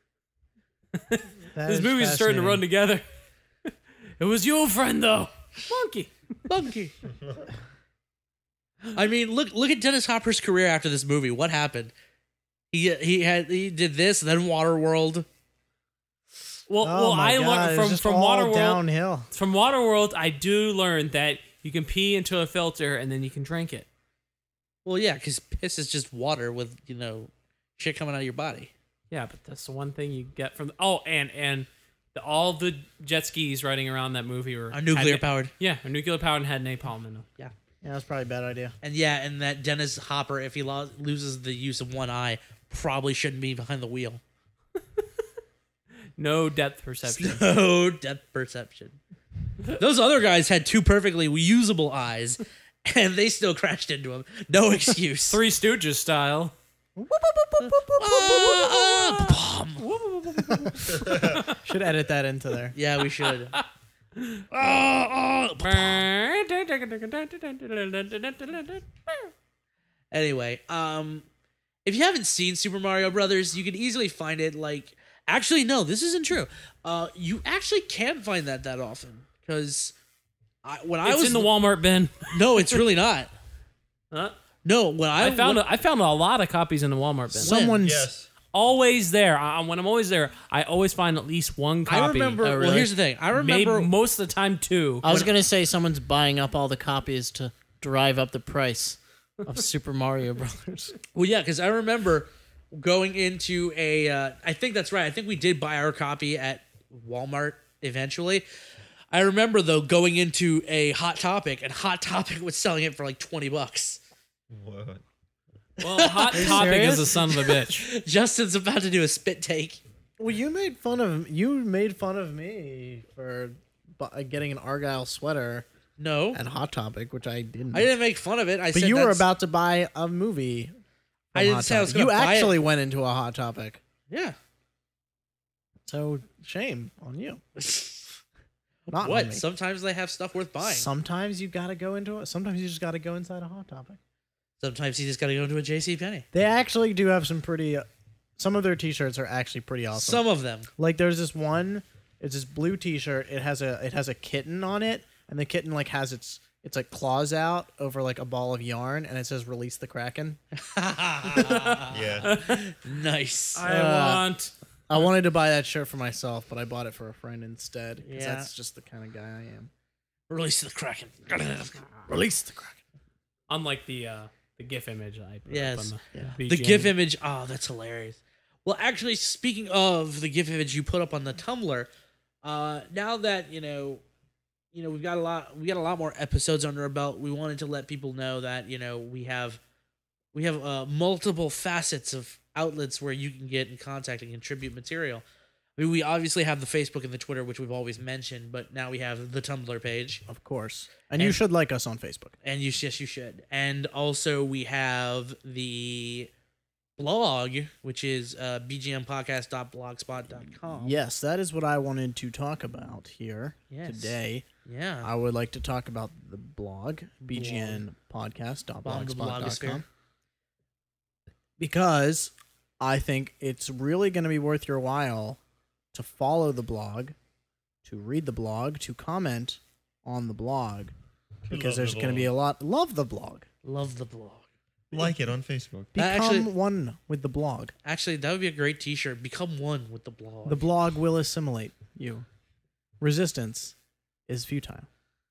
That This is movie's starting to run fascinating. together. It was your friend though, Monkey. Monkey. I mean, look look at Dennis Hopper's career after this movie. What happened? He he had he did this, then Waterworld. Well, Oh well, my I God, learned it's from just from all Waterworld. downhill. From Waterworld, I do learn that you can pee into a filter and then you can drink it. Well, yeah, because piss is just water with you know shit coming out of your body. Yeah, but that's the one thing you get from. Oh, and and the, all the jet skis riding around that movie were Are nuclear had, powered. Yeah, are nuclear powered and had napalm in them. Yeah, Yeah, that's probably a bad idea. and yeah, and that Dennis Hopper, if he lo- loses the use of one eye, probably shouldn't be behind the wheel. No depth perception. No depth perception. Those other guys had two perfectly usable eyes, and they still crashed into him. No excuse. Three Stooges style. Ah, ah, bomb. Should edit that into there. Yeah, we should. Ah, ah. Anyway, um, if you haven't seen Super Mario Brothers, you can easily find it. Like, actually, no, this isn't true. Uh, you actually can't find that that often because I, when I It's was in the Walmart bin. no, it's really not. Huh? No, when I, I found when, a, I found a lot of copies in the Walmart bin. Someone's. Yes. Always there. I, when I'm always there, I always find at least one copy. I remember. Oh, Well, really? here's the thing. I Maybe remember. most of the time two. I was gonna say someone's buying up all the copies to drive up the price of Super Mario Brothers. Well, yeah, because I remember going into a. Uh, I think that's right. I think we did buy our copy at Walmart eventually. I remember though going into a Hot Topic, and Hot Topic was selling it for like twenty bucks. What? Well, Hot Topic serious? is a son of a bitch. Justin's about to do a spit take. Well, you made fun of you made fun of me for bu- getting an Argyle sweater No, at Hot Topic, which I didn't. I didn't make fun of it. I But said you were that's- about to buy a movie. I from didn't Hot say I was Topic. gonna You buy it. actually went into a Hot Topic. Yeah. So shame on you. Not on What? me. Sometimes they have stuff worth buying. Sometimes you gotta go into it. Sometimes you just gotta go inside a Hot Topic. Sometimes you just got to go into a JCPenney. They actually do have some pretty. Uh, some of their T-shirts are actually pretty awesome. Some of them. Like there's this one. It's this blue T-shirt. It has a it has a kitten on it, and the kitten like has its its like claws out over like a ball of yarn, and it says "Release the Kraken." Yeah. Nice. I Uh, want. I wanted to buy that shirt for myself, but I bought it for a friend instead because Yeah. that's just the kind of guy I am. Release the Kraken. Release the Kraken. Unlike the uh, the GIF image I put Yes. up on the, Yeah. B The G M. GIF image. Oh, that's hilarious. Well, actually, speaking of the GIF image you put up on the Tumblr, uh, now that you know, you know, we've got a lot. We got a lot more episodes under our belt. We wanted to let people know that you know we have, we have uh, multiple facets of outlets where you can get in contact and contribute material. I mean, we obviously have the Facebook and the Twitter, which we've always mentioned, but now we have the Tumblr page. Of course, and, you And- should like us on Facebook. And you, yes, you should. And also, we have the blog, which is uh, b g m podcast dot blogspot dot com. Yes, that is what I wanted to talk about here Yes. today. Yeah. I would like to talk about the blog, b g n podcast dot Bomb the blogspot dot blogosphere. com, because I think it's really going to be worth your while to follow the blog, to read the blog, to comment on the blog, because Love the there's going to be a lot. Love the blog. Love the blog. Like it on Facebook. Become actually- one with the blog. Actually, that would be a great T-shirt. Become one with the blog. The blog will assimilate you. Resistance is futile.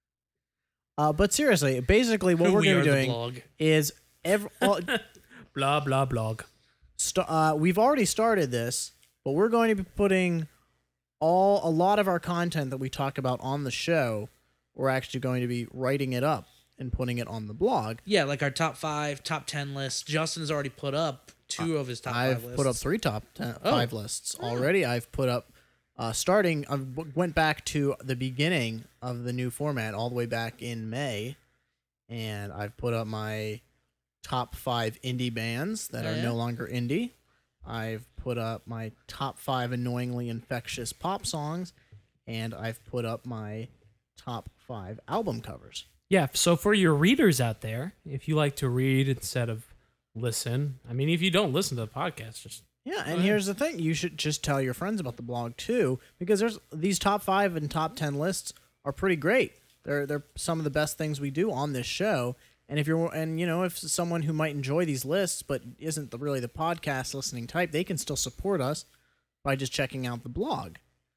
Uh, but seriously, basically, what Who we're we going are to be the doing blog. is every. Well, Blah blah blog. st- uh, we've already started this, but we're going to be putting all a lot of our content that we talk about on the show. We're actually going to be writing it up and putting it on the blog. Yeah, like our top five, top ten lists. Justin's already put up two of his top I've five lists. put up three top ten, Oh. five lists already. I've put up uh, starting. I went back to the beginning of the new format, all the way back in May, and I've put up my top five indie bands that Oh, are yeah? no longer indie. I've put up my top five annoyingly infectious pop songs, and I've put up my top five album covers. Yeah, so for your readers out there, if you like to read instead of listen, I mean, if you don't listen to the podcast, just Yeah, and here's the thing: you should just tell your friends about the blog too, because there's these top five and top ten lists are pretty great. They're they're some of the best things we do on this show. And if you're and you know if someone who might enjoy these lists but isn't the, really the podcast listening type, they can still support us by just checking out the blog.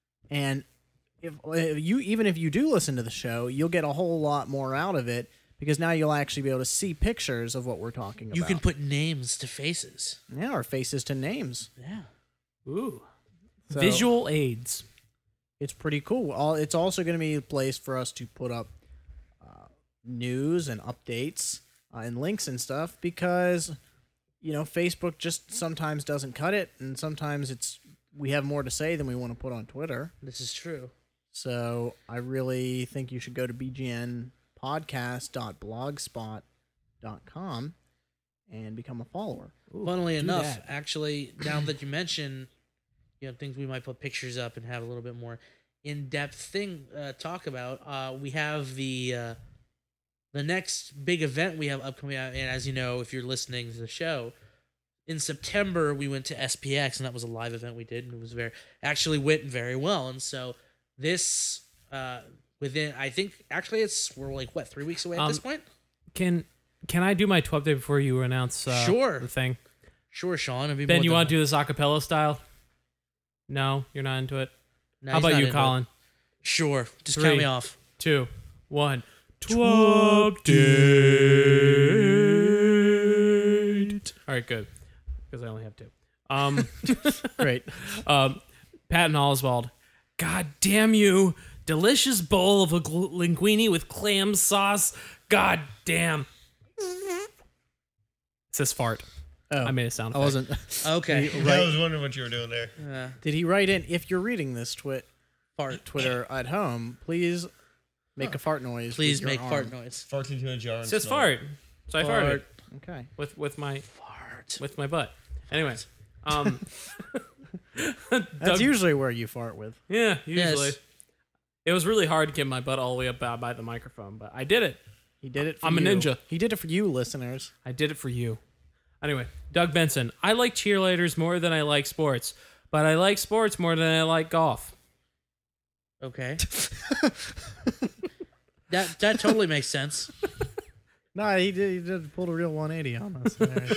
And if, if you even if you do listen to the show, you'll get a whole lot more out of it, because now you'll actually be able to see pictures of what we're talking about. You can put names to faces. yeah, or faces to names. Yeah. ooh, So- visual aids. It's pretty cool. All it's also going to be a place for us to put up uh, news and updates uh, and links and stuff, because you know Facebook just sometimes doesn't cut it, and sometimes it's we have more to say than we want to put on Twitter. This is true. So I really think you should go to b g n podcast dot blogspot dot com and become a follower. Funnily do enough, that. actually, now that you mention, you know, things we might put pictures up and have a little bit more in-depth thing uh, talk about. Uh, we have the uh, the next big event we have upcoming, and as you know, if you're listening to the show, in September we went to S P X, and that was a live event we did, and it was very actually went very well. And so this uh, within, I think, actually, it's we're like what three weeks away at this Um, point. Can can I do my twelve day before you announce uh, Sure. the thing? Sure, Sean. I'd be Ben, more you than- want to do this acapella style? No, you're not into it. No, How he's about not you, into it. Colin? Sure, just Three. count me off. Two, one. Twelve Update. All right, good. Because I only have two. Um, Great. um, Patton Oswald. God damn you! Delicious bowl of a gl- linguine with clam sauce. God damn. It says fart. Oh, I made a sound I effect. wasn't. Okay. I was wondering what you were doing there. Uh, Did he write in? If you're reading this twit fart. Twitter at home, please make a fart noise. Please with your make fart arm. noise. Farts into a jar. It And says smell fart. So I farted Fart. Okay. with with my Fart. with my butt. Anyways, um, That's Doug- usually where you fart with. yeah, usually. Yes. It was really hard to get my butt all the way up by, by the microphone, but I did it. He did it for I'm a you. ninja. He did it for you, listeners. I did it for you. Anyway, Doug Benson. I like cheerleaders more than I like sports, but I like sports more than I like golf. Okay. that that totally makes sense. No, he did. He did pull a real one eighty on us.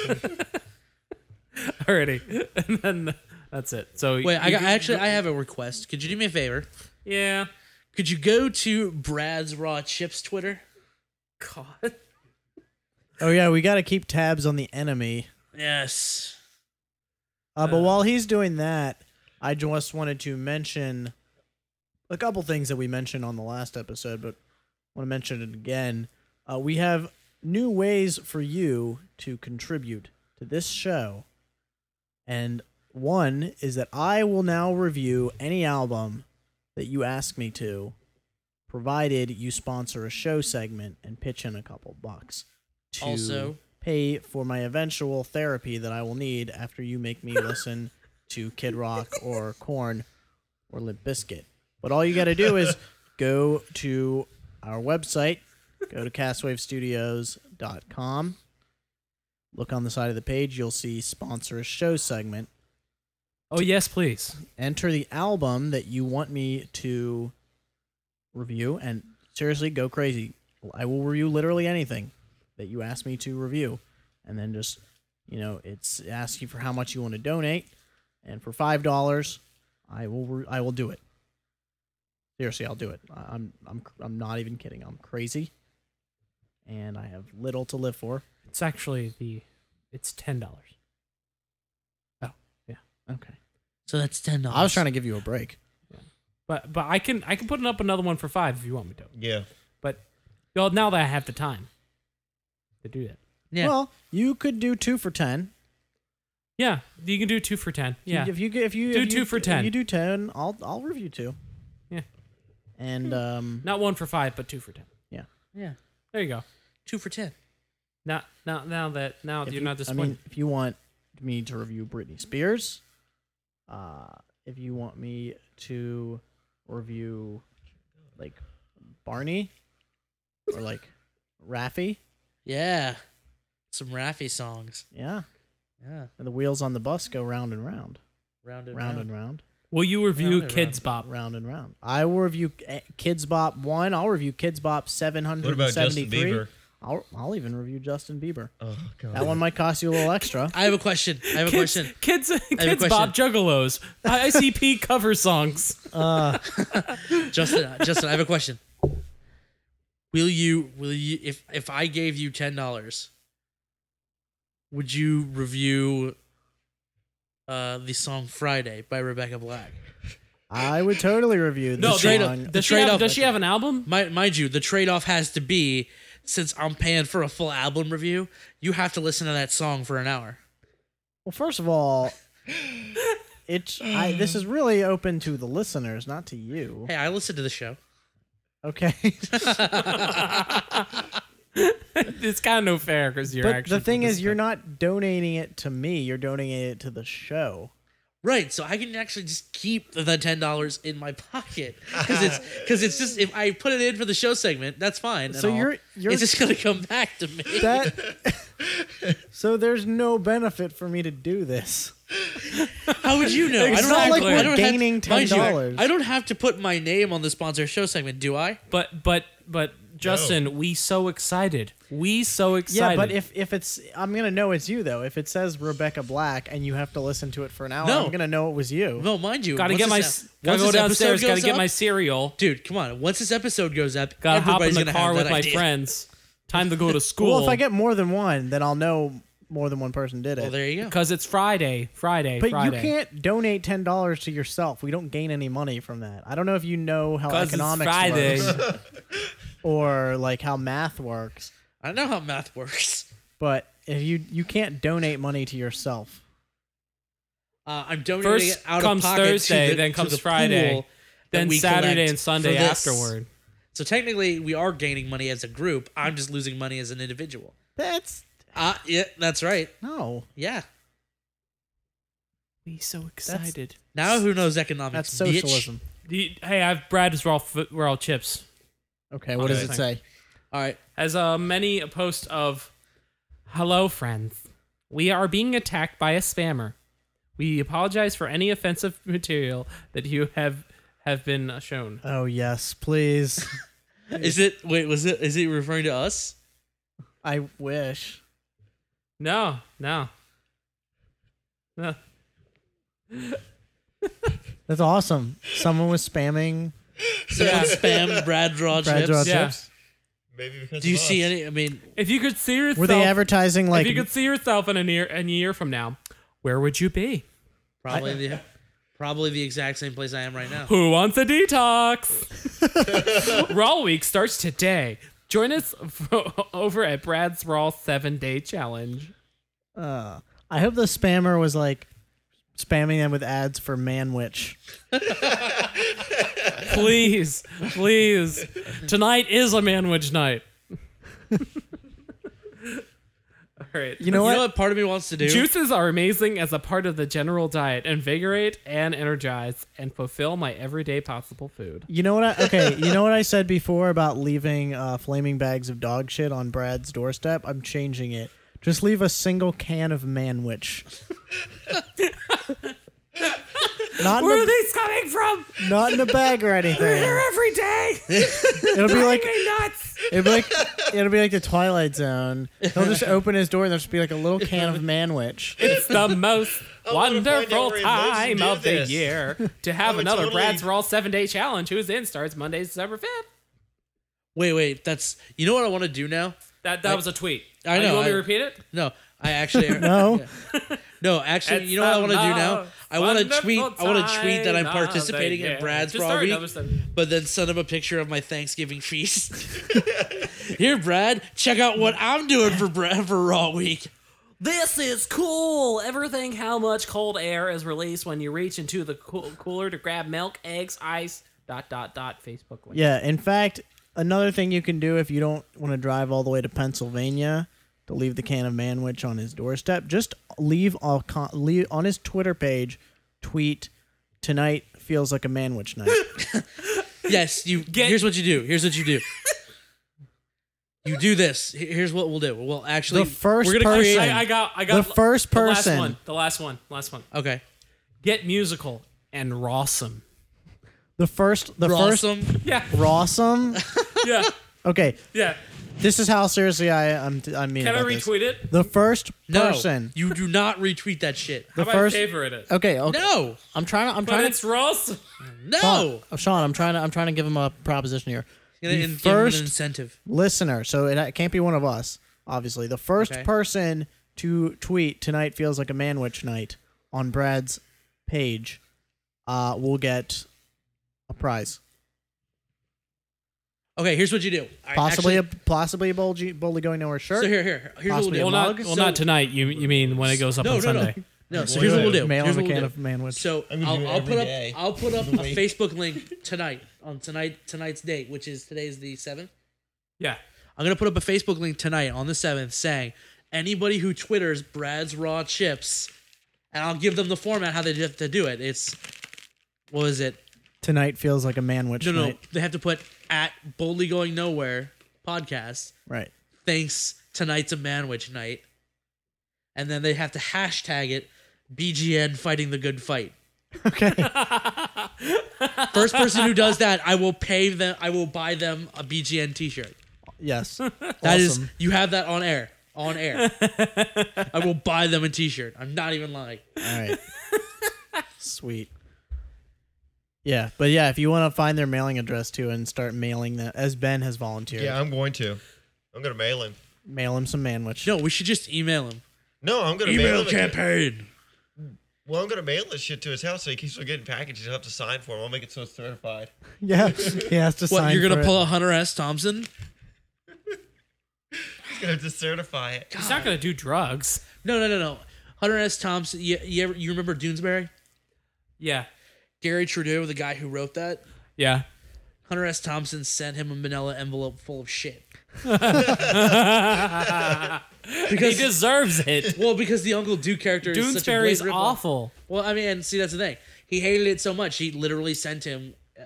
Alrighty, and then that's it. So Wait, I you- got, actually I have a request. Could you do me a favor? yeah. Could you go to Brad's Raw Chips Twitter? God. Oh yeah, we got to keep tabs on the enemy. Yes. Uh, but while he's doing that, I just wanted to mention a couple things that we mentioned on the last episode, but I want to mention it again. Uh, we have new ways for you to contribute to this show. And one is that I will now review any album that you ask me to, provided you sponsor a show segment and pitch in a couple bucks to Also- pay for my eventual therapy that I will need after you make me listen to Kid Rock or Korn or Limp Bizkit. But all you got to do is go to our website, go to castwave studios dot com. Look on the side of the page, you'll see sponsor a show segment. Oh yes, please. Enter the album that you want me to review, and seriously, go crazy. I will review literally anything that you ask me to review, and then just, you know, it's ask you for how much you want to donate, and for five dollars, I will re- I will do it. Seriously, I'll do it. I- I'm I'm I'm not even kidding. I'm crazy, and I have little to live for. It's actually the. It's ten dollars. Okay, So that's ten dollars. I was trying to give you a break. But but I can I can put up another one for five if you want me to. Yeah. But well, now that I have the time to do that. Yeah. Well, you could do two for ten. Yeah, you can do two for ten. Yeah. If you if you Do if you, two for if ten. you do ten, I'll I'll review two. Yeah. And um, Not one for five, but two for ten. yeah. yeah. There you go. Two for ten. Now now now that now If you're you- not I disappointed. mean, if you want me to review Britney Spears, uh, if you want me to review like Barney or like Raffi, Yeah. Some Raffi songs. yeah, Yeah. and the wheels on the bus go round and round, Round and round round. and round, Will you review Round and Kids Bop? round and round. I will review eh, Kids Bop one. I'll review Kids Bop seven What hundred about Justin seventy-three. Bieber? I'll I'll even review Justin Bieber. Oh god. That one might cost you a little extra. I have a question. I have a Kids, question. kids, a kids Bop Juggalos. I C P cover songs. Uh, Justin, uh, Justin, I have a question. Will you will you if if I gave you ten dollars, would you review uh the song Friday by Rebecca Black? I would totally review No, this trade song. up- Does she trade-off- have, does she have an album? Mind, mind you, the trade-off has to be, since I'm paying for a full album review, you have to listen to that song for an hour. Well, first of all, it's I, this is really open to the listeners, not to you. Hey, I listened to the show. Okay, It's kind of no fair because you're but actually. the thing is, you're not donating it to me. You're donating it to the show. Right, so I can actually just keep the ten dollars in my pocket because it's because it's just if I put it in for the show segment, that's fine. and So all. you're- you're- it's just gonna come back to me. That so there's no benefit for me to do this. How would you know? It's I don't not have, like I we're don't gaining have, mind you, ten dollars. I don't have to put my name on the sponsor show segment, do I? But but but Justin, we so excited. We so excited. Yeah, but if if it's, I'm gonna know it's you though. If it says Rebecca Black and you have to listen to it for an hour, No. I'm gonna know it was you. No, mind you, gotta once get my this- gotta once go this downstairs. episode Gotta goes get up- my cereal. dude. Come on, once this episode goes up, Gotta hop in everybody's the gonna car have with that my idea. friends. Time to go to school. Well, if I get more than one, then I'll know more than one person did it. Well, there you go. because it's Friday. Friday. But Friday. you can't donate ten dollars to yourself. We don't gain any money from that. I don't know if you know how 'Cause it's economics Friday. works or like how math works. I know how math works. But if you you can't donate money to yourself. Uh, I'm donating First it out comes of pocket Thursday, to the, then to comes the Friday, pool that Then we Saturday collect and Sunday for this. afterward. So technically, we are gaining money as a group. I'm just losing money as an individual. That's Uh, yeah, that's right. no. Yeah. We so excited. Now who knows economics? That's bitch? socialism. Do you- hey, I've Brad's raw f- raw chips. Okay, what does it Okay. say? All right. Has uh, many a post of, "Hello, friends. We are being attacked by a spammer. We apologize for any offensive material that you have have been uh, shown." Oh yes, please. Is it? Wait, was it? Is he referring to us? I wish. No, no, no. That's awesome. Someone was spamming Someone spam Brad Draw Brad chips. Draw Yeah. chips. Maybe because Do you of see us. any? I mean, If you could see yourself, Were they advertising like? if you could see yourself in a year, a year from now, where would you be? probably the probably the exact same place I am right now. Who wants a detox? Raw Week starts today. Join us over at Brad's Raw seven Day Challenge. Uh, I hope the spammer was like spamming them with ads for Manwich. Please, please. Tonight is a Manwich night. All right. You know You what? know what part of me wants to do? Juices are amazing as a part of the general diet. Invigorate and energize and fulfill my everyday possible food. You know what? I, okay, you know what I said before about leaving uh, flaming bags of dog shit on Brad's doorstep? I'm changing it. Just leave a single can of Manwich. Not in, Where are a, these coming from? not in a bag or anything. They're every day. It'll be like me nuts. it'll be like it'll be like the Twilight Zone. He'll just open his door and there'll just be like a little can of Manwich. It's the most wanna find out wonderful where he lives time and do of the this. year to have I would another totally- Brad's Raw seven Day Challenge. Who's in starts Monday, December fifth. Wait, wait. That's you know what I want to do now. That that was a tweet. I Uh, know, You want me I- to repeat it? No, I actually No. Yeah. No, actually, It's you know what I want to do the now? most I want to wonderful tweet. I want to tweet that I'm time of the participating in year. Brad's Just Raw start Week, another sentence. but then send him a picture of my Thanksgiving feast. Here, Brad, check out what I'm doing for Brad for Raw Week. This is cool. Everything how much cold air is released when you reach into the cool- cooler to grab milk, eggs, ice, dot, dot, dot, Facebook link. Yeah, in fact, another thing you can do if you don't want to drive all the way to Pennsylvania to leave the can of Manwich on his doorstep, just leave, a con- leave on his Twitter page, tweet, "Tonight feels like a Manwich night." Yes, you. Get- here's what you do. Here's what you do. You do this. Here- Here's what we'll do. We'll actually The first we're gonna create. person- I, I got, I got The first the last person. one. The last one. Last one. Okay. Get musical and rawsome. The first, the first, Rawsome. Yeah, Rawsome. yeah, Okay, yeah. this is how seriously I I'm I mean Can I about this. retweet it? The first No, person. you do not retweet that shit. How The about first. favorite it? Okay, okay. No, I'm trying to. I'm But trying it's to. rawsome. no. Sean, oh, Sean, I'm trying to. I'm trying to give him a proposition here. Gonna The in- give him an first incentive. listener, so it, it can't be one of us. Obviously, the first Okay. person to tweet "Tonight feels like a Manwich night" on Brad's page, uh, will get a prize. Okay, here's what you do. I Possibly actually- a possibly a boldly, boldly going nowhere shirt. So here, here, here's what Possibly we'll a do. Well, mug? not, well, So- not tonight. You you mean when it goes up No, on no, Sunday? no. No, so Boy, here's what we'll wait. do. Mail Here's him what a we'll can do. of Manwich. So I'm gonna I'll, do it I'll every put up day. I'll put up For the a week. Facebook link tonight on tonight tonight's date, which is today's the seventh. Yeah. I'm gonna put up a Facebook link tonight on the seventh saying anybody who twitters Brad's Raw Chips, and I'll give them the format how they have to do it. It's what is it? Tonight feels like a Manwich No, no, night. they have to put at Boldly Going Nowhere podcast. Right. Thanks, tonight's a Manwich night, and then they have to hashtag it B G N Fighting the Good Fight. Okay. First person who does that, I will pay them. I will buy them a B G N T-shirt. Yes. That is, Awesome. you have that on air. On air. I will buy them a T-shirt. I'm not even lying. All right. Sweet. Yeah, but yeah, if you want to find their mailing address too and start mailing them, as Ben has volunteered, Yeah, I'm going to. I'm gonna mail him. mail him some Manwich. No, we should just email him. No, I'm gonna mail Email him. a- campaign. Well, I'm gonna mail this shit to his house so he keeps on getting packages. He'll have to sign for him. I'll make it so it's certified. Yeah, he has to What, sign. you're for gonna it. pull a Hunter S. Thompson? He's gonna have to certify it. He's not gonna do drugs. No, no, no, no. Hunter S. Thompson. You, you ever you remember Doonesbury? Yeah. Gary Trudeau, the guy who wrote that. Yeah. Hunter S. Thompson sent him a manila envelope full of shit. He Because deserves it. well, because the Uncle Duke character is such a Doonesbury's great ripoff. awful. Well, I mean, and see, that's the thing. He hated it so much, he literally sent him uh,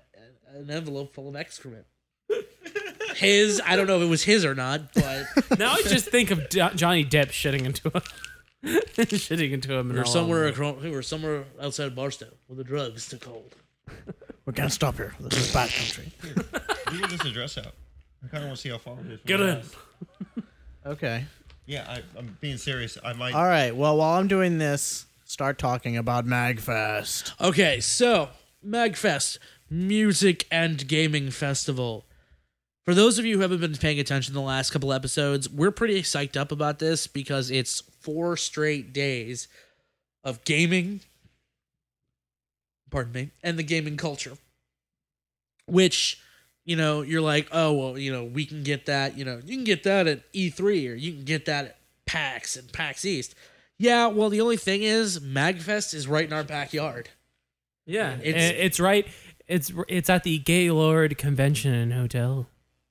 an envelope full of excrement. His, I don't know if it was his or not, but Now I just think of Jo- Johnny Depp shitting into him. shitting into him. we were somewhere across, we were somewhere outside Barstow where the drugs took hold. We can't stop here. This is bad country. You get this address out. I kind of want to see how far it is. from Get your in. house. Okay. Yeah, I, I'm being serious. I might. All right. Well, while I'm doing this, start talking about MagFest. Okay, so MagFest, Music and Gaming Festival. For those of you who haven't been paying attention the last couple episodes, we're pretty psyched up about this because it's four straight days of gaming, pardon me, and the gaming culture. Which, you know, you're like, oh, well, you know, we can get that, you know, you can get that at E three or you can get that at PAX and PAX East. Yeah, well, the only thing is, MagFest is right in our backyard. Yeah, It's- it's, it's right. It's it's at the Gaylord Convention and Hotel.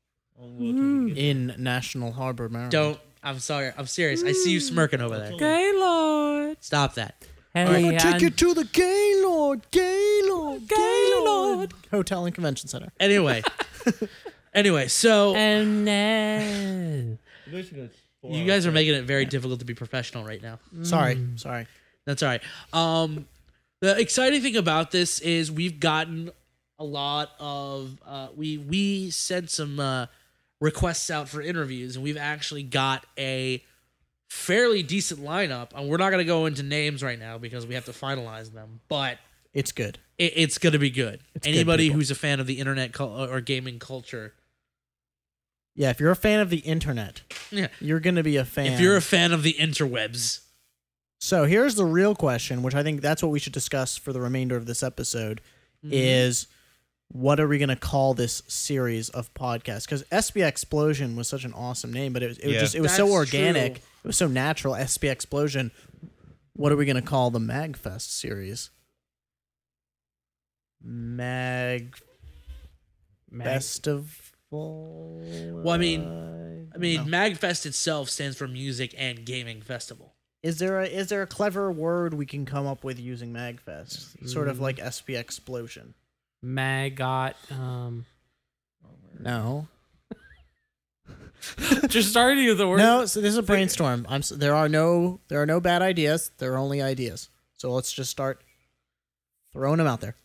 In National Harbor, Maryland. Don't, I'm sorry, I'm serious. I see you smirking over there. Gaylord. Stop that. Hey, I'm gonna take and- you to the Gaylord, Gaylord, Gaylord. Hotel and Convention Center. Anyway, anyway, so And now. Basically, it's four you hours. guys are making it very difficult to be professional right now. Sorry, sorry. That's all right. Um, the exciting thing about this is we've gotten a lot of uh, we we sent some uh, requests out for interviews, and we've actually got a fairly decent lineup. And we're not going to go into names right now because we have to finalize them, but It's good. it, it's going to be good. good, Anybody people. who's a fan of the internet cul- or gaming culture, Yeah, if you're a fan of the internet, yeah. you're gonna be a fan. If you're a fan of the interwebs, So here's the real question, which I think that's what we should discuss for the remainder of this episode, Mm-hmm. is what are we going to call this series of podcasts? Because S B Explosion was such an awesome name, but it was, it was Yeah. just it was so That's organic, true. it was so natural. S B Explosion. What are we going to call the MagFest series? Mag Festival. Well, I mean- I mean, MagFest itself stands for Music and Gaming Festival. Is there a is there a clever word we can come up with using MagFest? Sort of like S B Explosion. Maggot. Um, No. just starting with the word. No, so this is a brainstorm. I'm s- there are no there are no bad ideas. There are only ideas. So let's just start throwing them out there.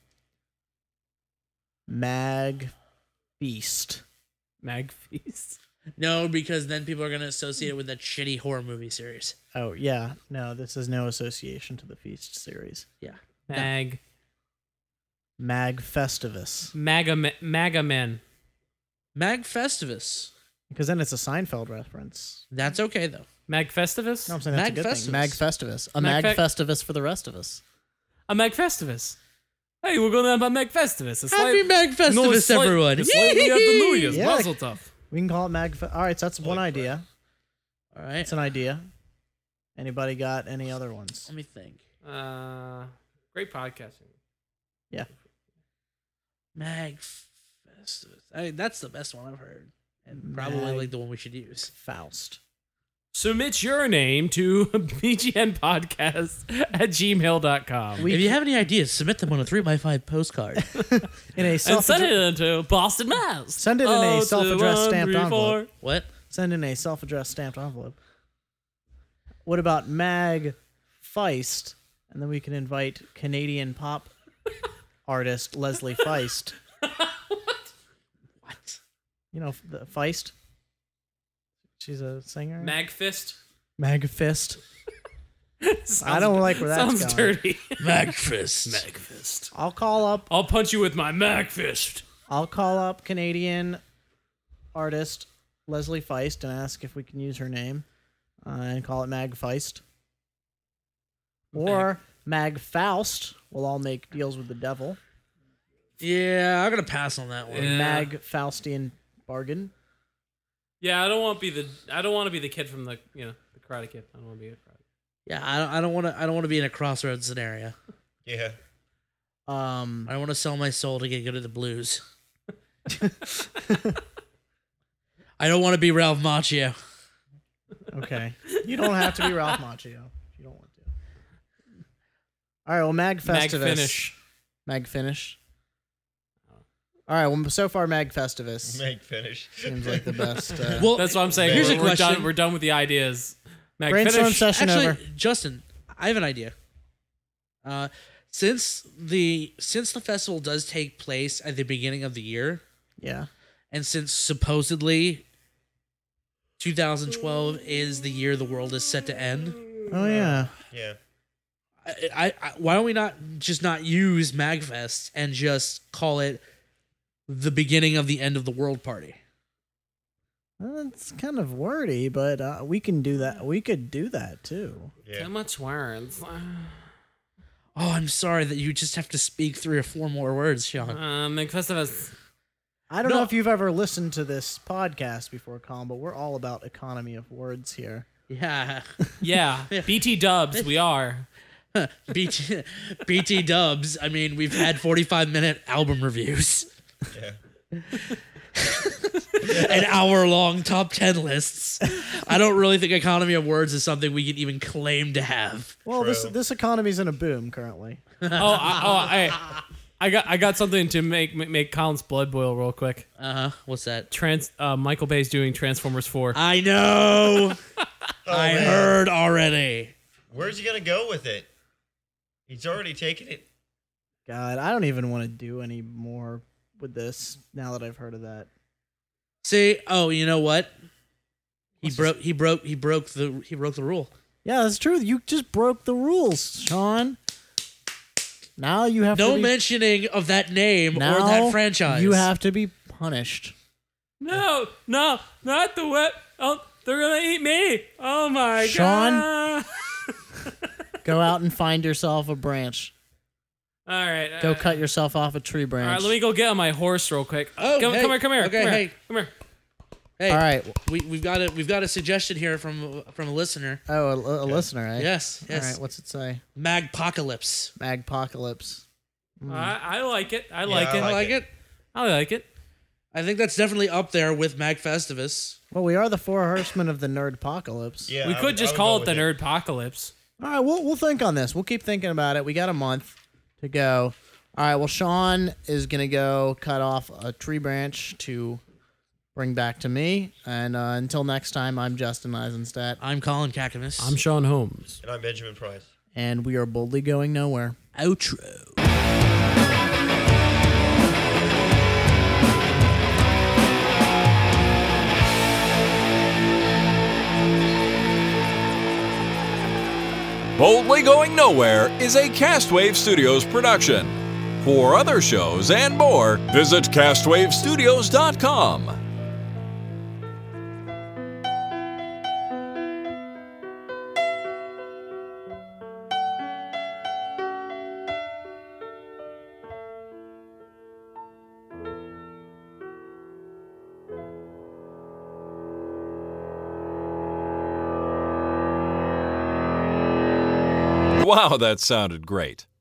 Mag Feast. Magfeast. No, because then people are going to associate it with that shitty horror movie series. Oh yeah, no, this is no association to the Feast series. Yeah. Mag. Mag Festivus, Maga. Maga Men. Mag Festivus. because then it's a Seinfeld reference. That's okay, though. Mag Festivus. No, I'm saying that's Mag a good Festivus. thing. Mag Festivus, a Mag, Mag Fe- Festivus for the rest of us. A Mag Festivus. Hey, we're going to have a Mag Festivus. It's Happy like, Mag Festivus, no, it's like- everyone. It's like we have the New Year's. Yeah. Mazel tov. We can call it Mag. Fe- All right, so that's one idea. All right. It's an idea. Anybody got any other ones? Let me think. Uh, great podcasting. Yeah. Mag Festivus. I mean, that's the best one I've heard. And probably Mag- like the one we should use. Faust. Submit your name to b g n podcast at gmail dot com. We if you have any ideas, submit them on a three by five postcard. in a And self send it into Boston, Mass. Send it in a Oh, two, self-addressed one, stamped three, envelope. four. What? Send in a self-addressed stamped envelope. What about Mag Feist? And then we can invite Canadian pop artist Leslie Feist. What? You know the Feist. She's a singer. Magfist. Mag Fist. Sounds- I don't like where that's sounds going. dirty. Magfest. Magfist. I'll call up. I'll punch you with my Magfist. I'll call up Canadian artist Leslie Feist and ask if we can use her name uh, and call it Mag Feist. Or Mag Faust. We'll all make deals with the devil. Yeah, I'm gonna pass on that one. Yeah. Mag Faustian bargain. Yeah, I don't want to be the. I don't want to be the kid from the. You know, the Karate Kid. I don't want to be a Karate. Yeah, I don't. I don't want to. I don't want to be in a crossroads scenario. Yeah. Um, I don't want to sell my soul to get good at the blues. I don't want to be Ralph Macchio. okay. You don't have to be Ralph Macchio if you don't want to. All right, well, Mag Festivus. Mag finish. Mag Finish. All All right. Well, so far, Mag Festivus Make finish. seems like the best. Uh, Well, That's what I'm saying. Here's we're, a we're question. done. We're done with the ideas. Mac, brainstorm finish. session Actually, over. Justin, I have an idea. Uh, since the since the festival does take place at the beginning of the year, Yeah. and since supposedly two thousand twelve is the year the world is set to end, Oh yeah. Yeah. I, I, I why don't we not just not use MagFest and just call it the beginning of the end of the world party? Well, it's kind of wordy, but uh, we can do that. We could do that too. Yeah. Too much words. Oh, I'm sorry that you just have to speak three or four more words, Sean. Uh, Mac Festivus. I don't No. know if you've ever listened to this podcast before, Colin, but we're all about economy of words here. Yeah. Yeah, B T Dubs. We are. B T, B T dubs. I mean, we've had forty-five minute album reviews, Yeah. an hour long top ten lists. I don't really think economy of words is something we can even claim to have. Well, this True. this economy's in a boom currently. Oh, I, oh, I, I got, I got something to make make Colin's blood boil real quick. Uh huh. What's that? Trans, uh, Michael Bay's doing Transformers four. I know. Oh, I man. heard already. Where's he gonna go with it? He's already taken it. God, I don't even want to do any more with this now that I've heard of that. See, oh, you know what? He What's broke. He broke. He broke the. He broke the rule. Yeah, that's true. You just broke the rules, Sean. Now you have No to be, mentioning of that name now or that franchise. You have to be punished. No, no, not the wet. Oh, they're gonna eat me. Oh my Sean? god. Go out and find yourself a branch. All right. Go uh, cut yourself off a tree branch. All right, let me go get on my horse real quick. Oh, come, hey. come here, come here. Okay, come here, hey. come here. Hey, All right. we we've got a we've got a suggestion here from from a listener. Oh, a, a listener, eh? Yes, All yes. right. What's it say? Magpocalypse. Magpocalypse. I, I like it. I Yeah, like I it. I like like it. it. I like it. I think that's definitely up there with Magfestivus. Well, we are the four horsemen of the nerd apocalypse. Yeah. we I could would- I just would call go it the with Nerd Apocalypse. All right, we'll we'll think on this. We'll keep thinking about it. We got a month to go. All right. Well, Sean is gonna go cut off a tree branch to bring back to me. And uh, until next time, I'm Justin Eisenstadt, I'm Colin Kakamas. I'm Sean Holmes. And I'm Benjamin Price. and we are boldly going nowhere. outro. Boldly Going Nowhere is a Castwave Studios production. For other shows and more, visit castwave studios dot com. Wow, that sounded great.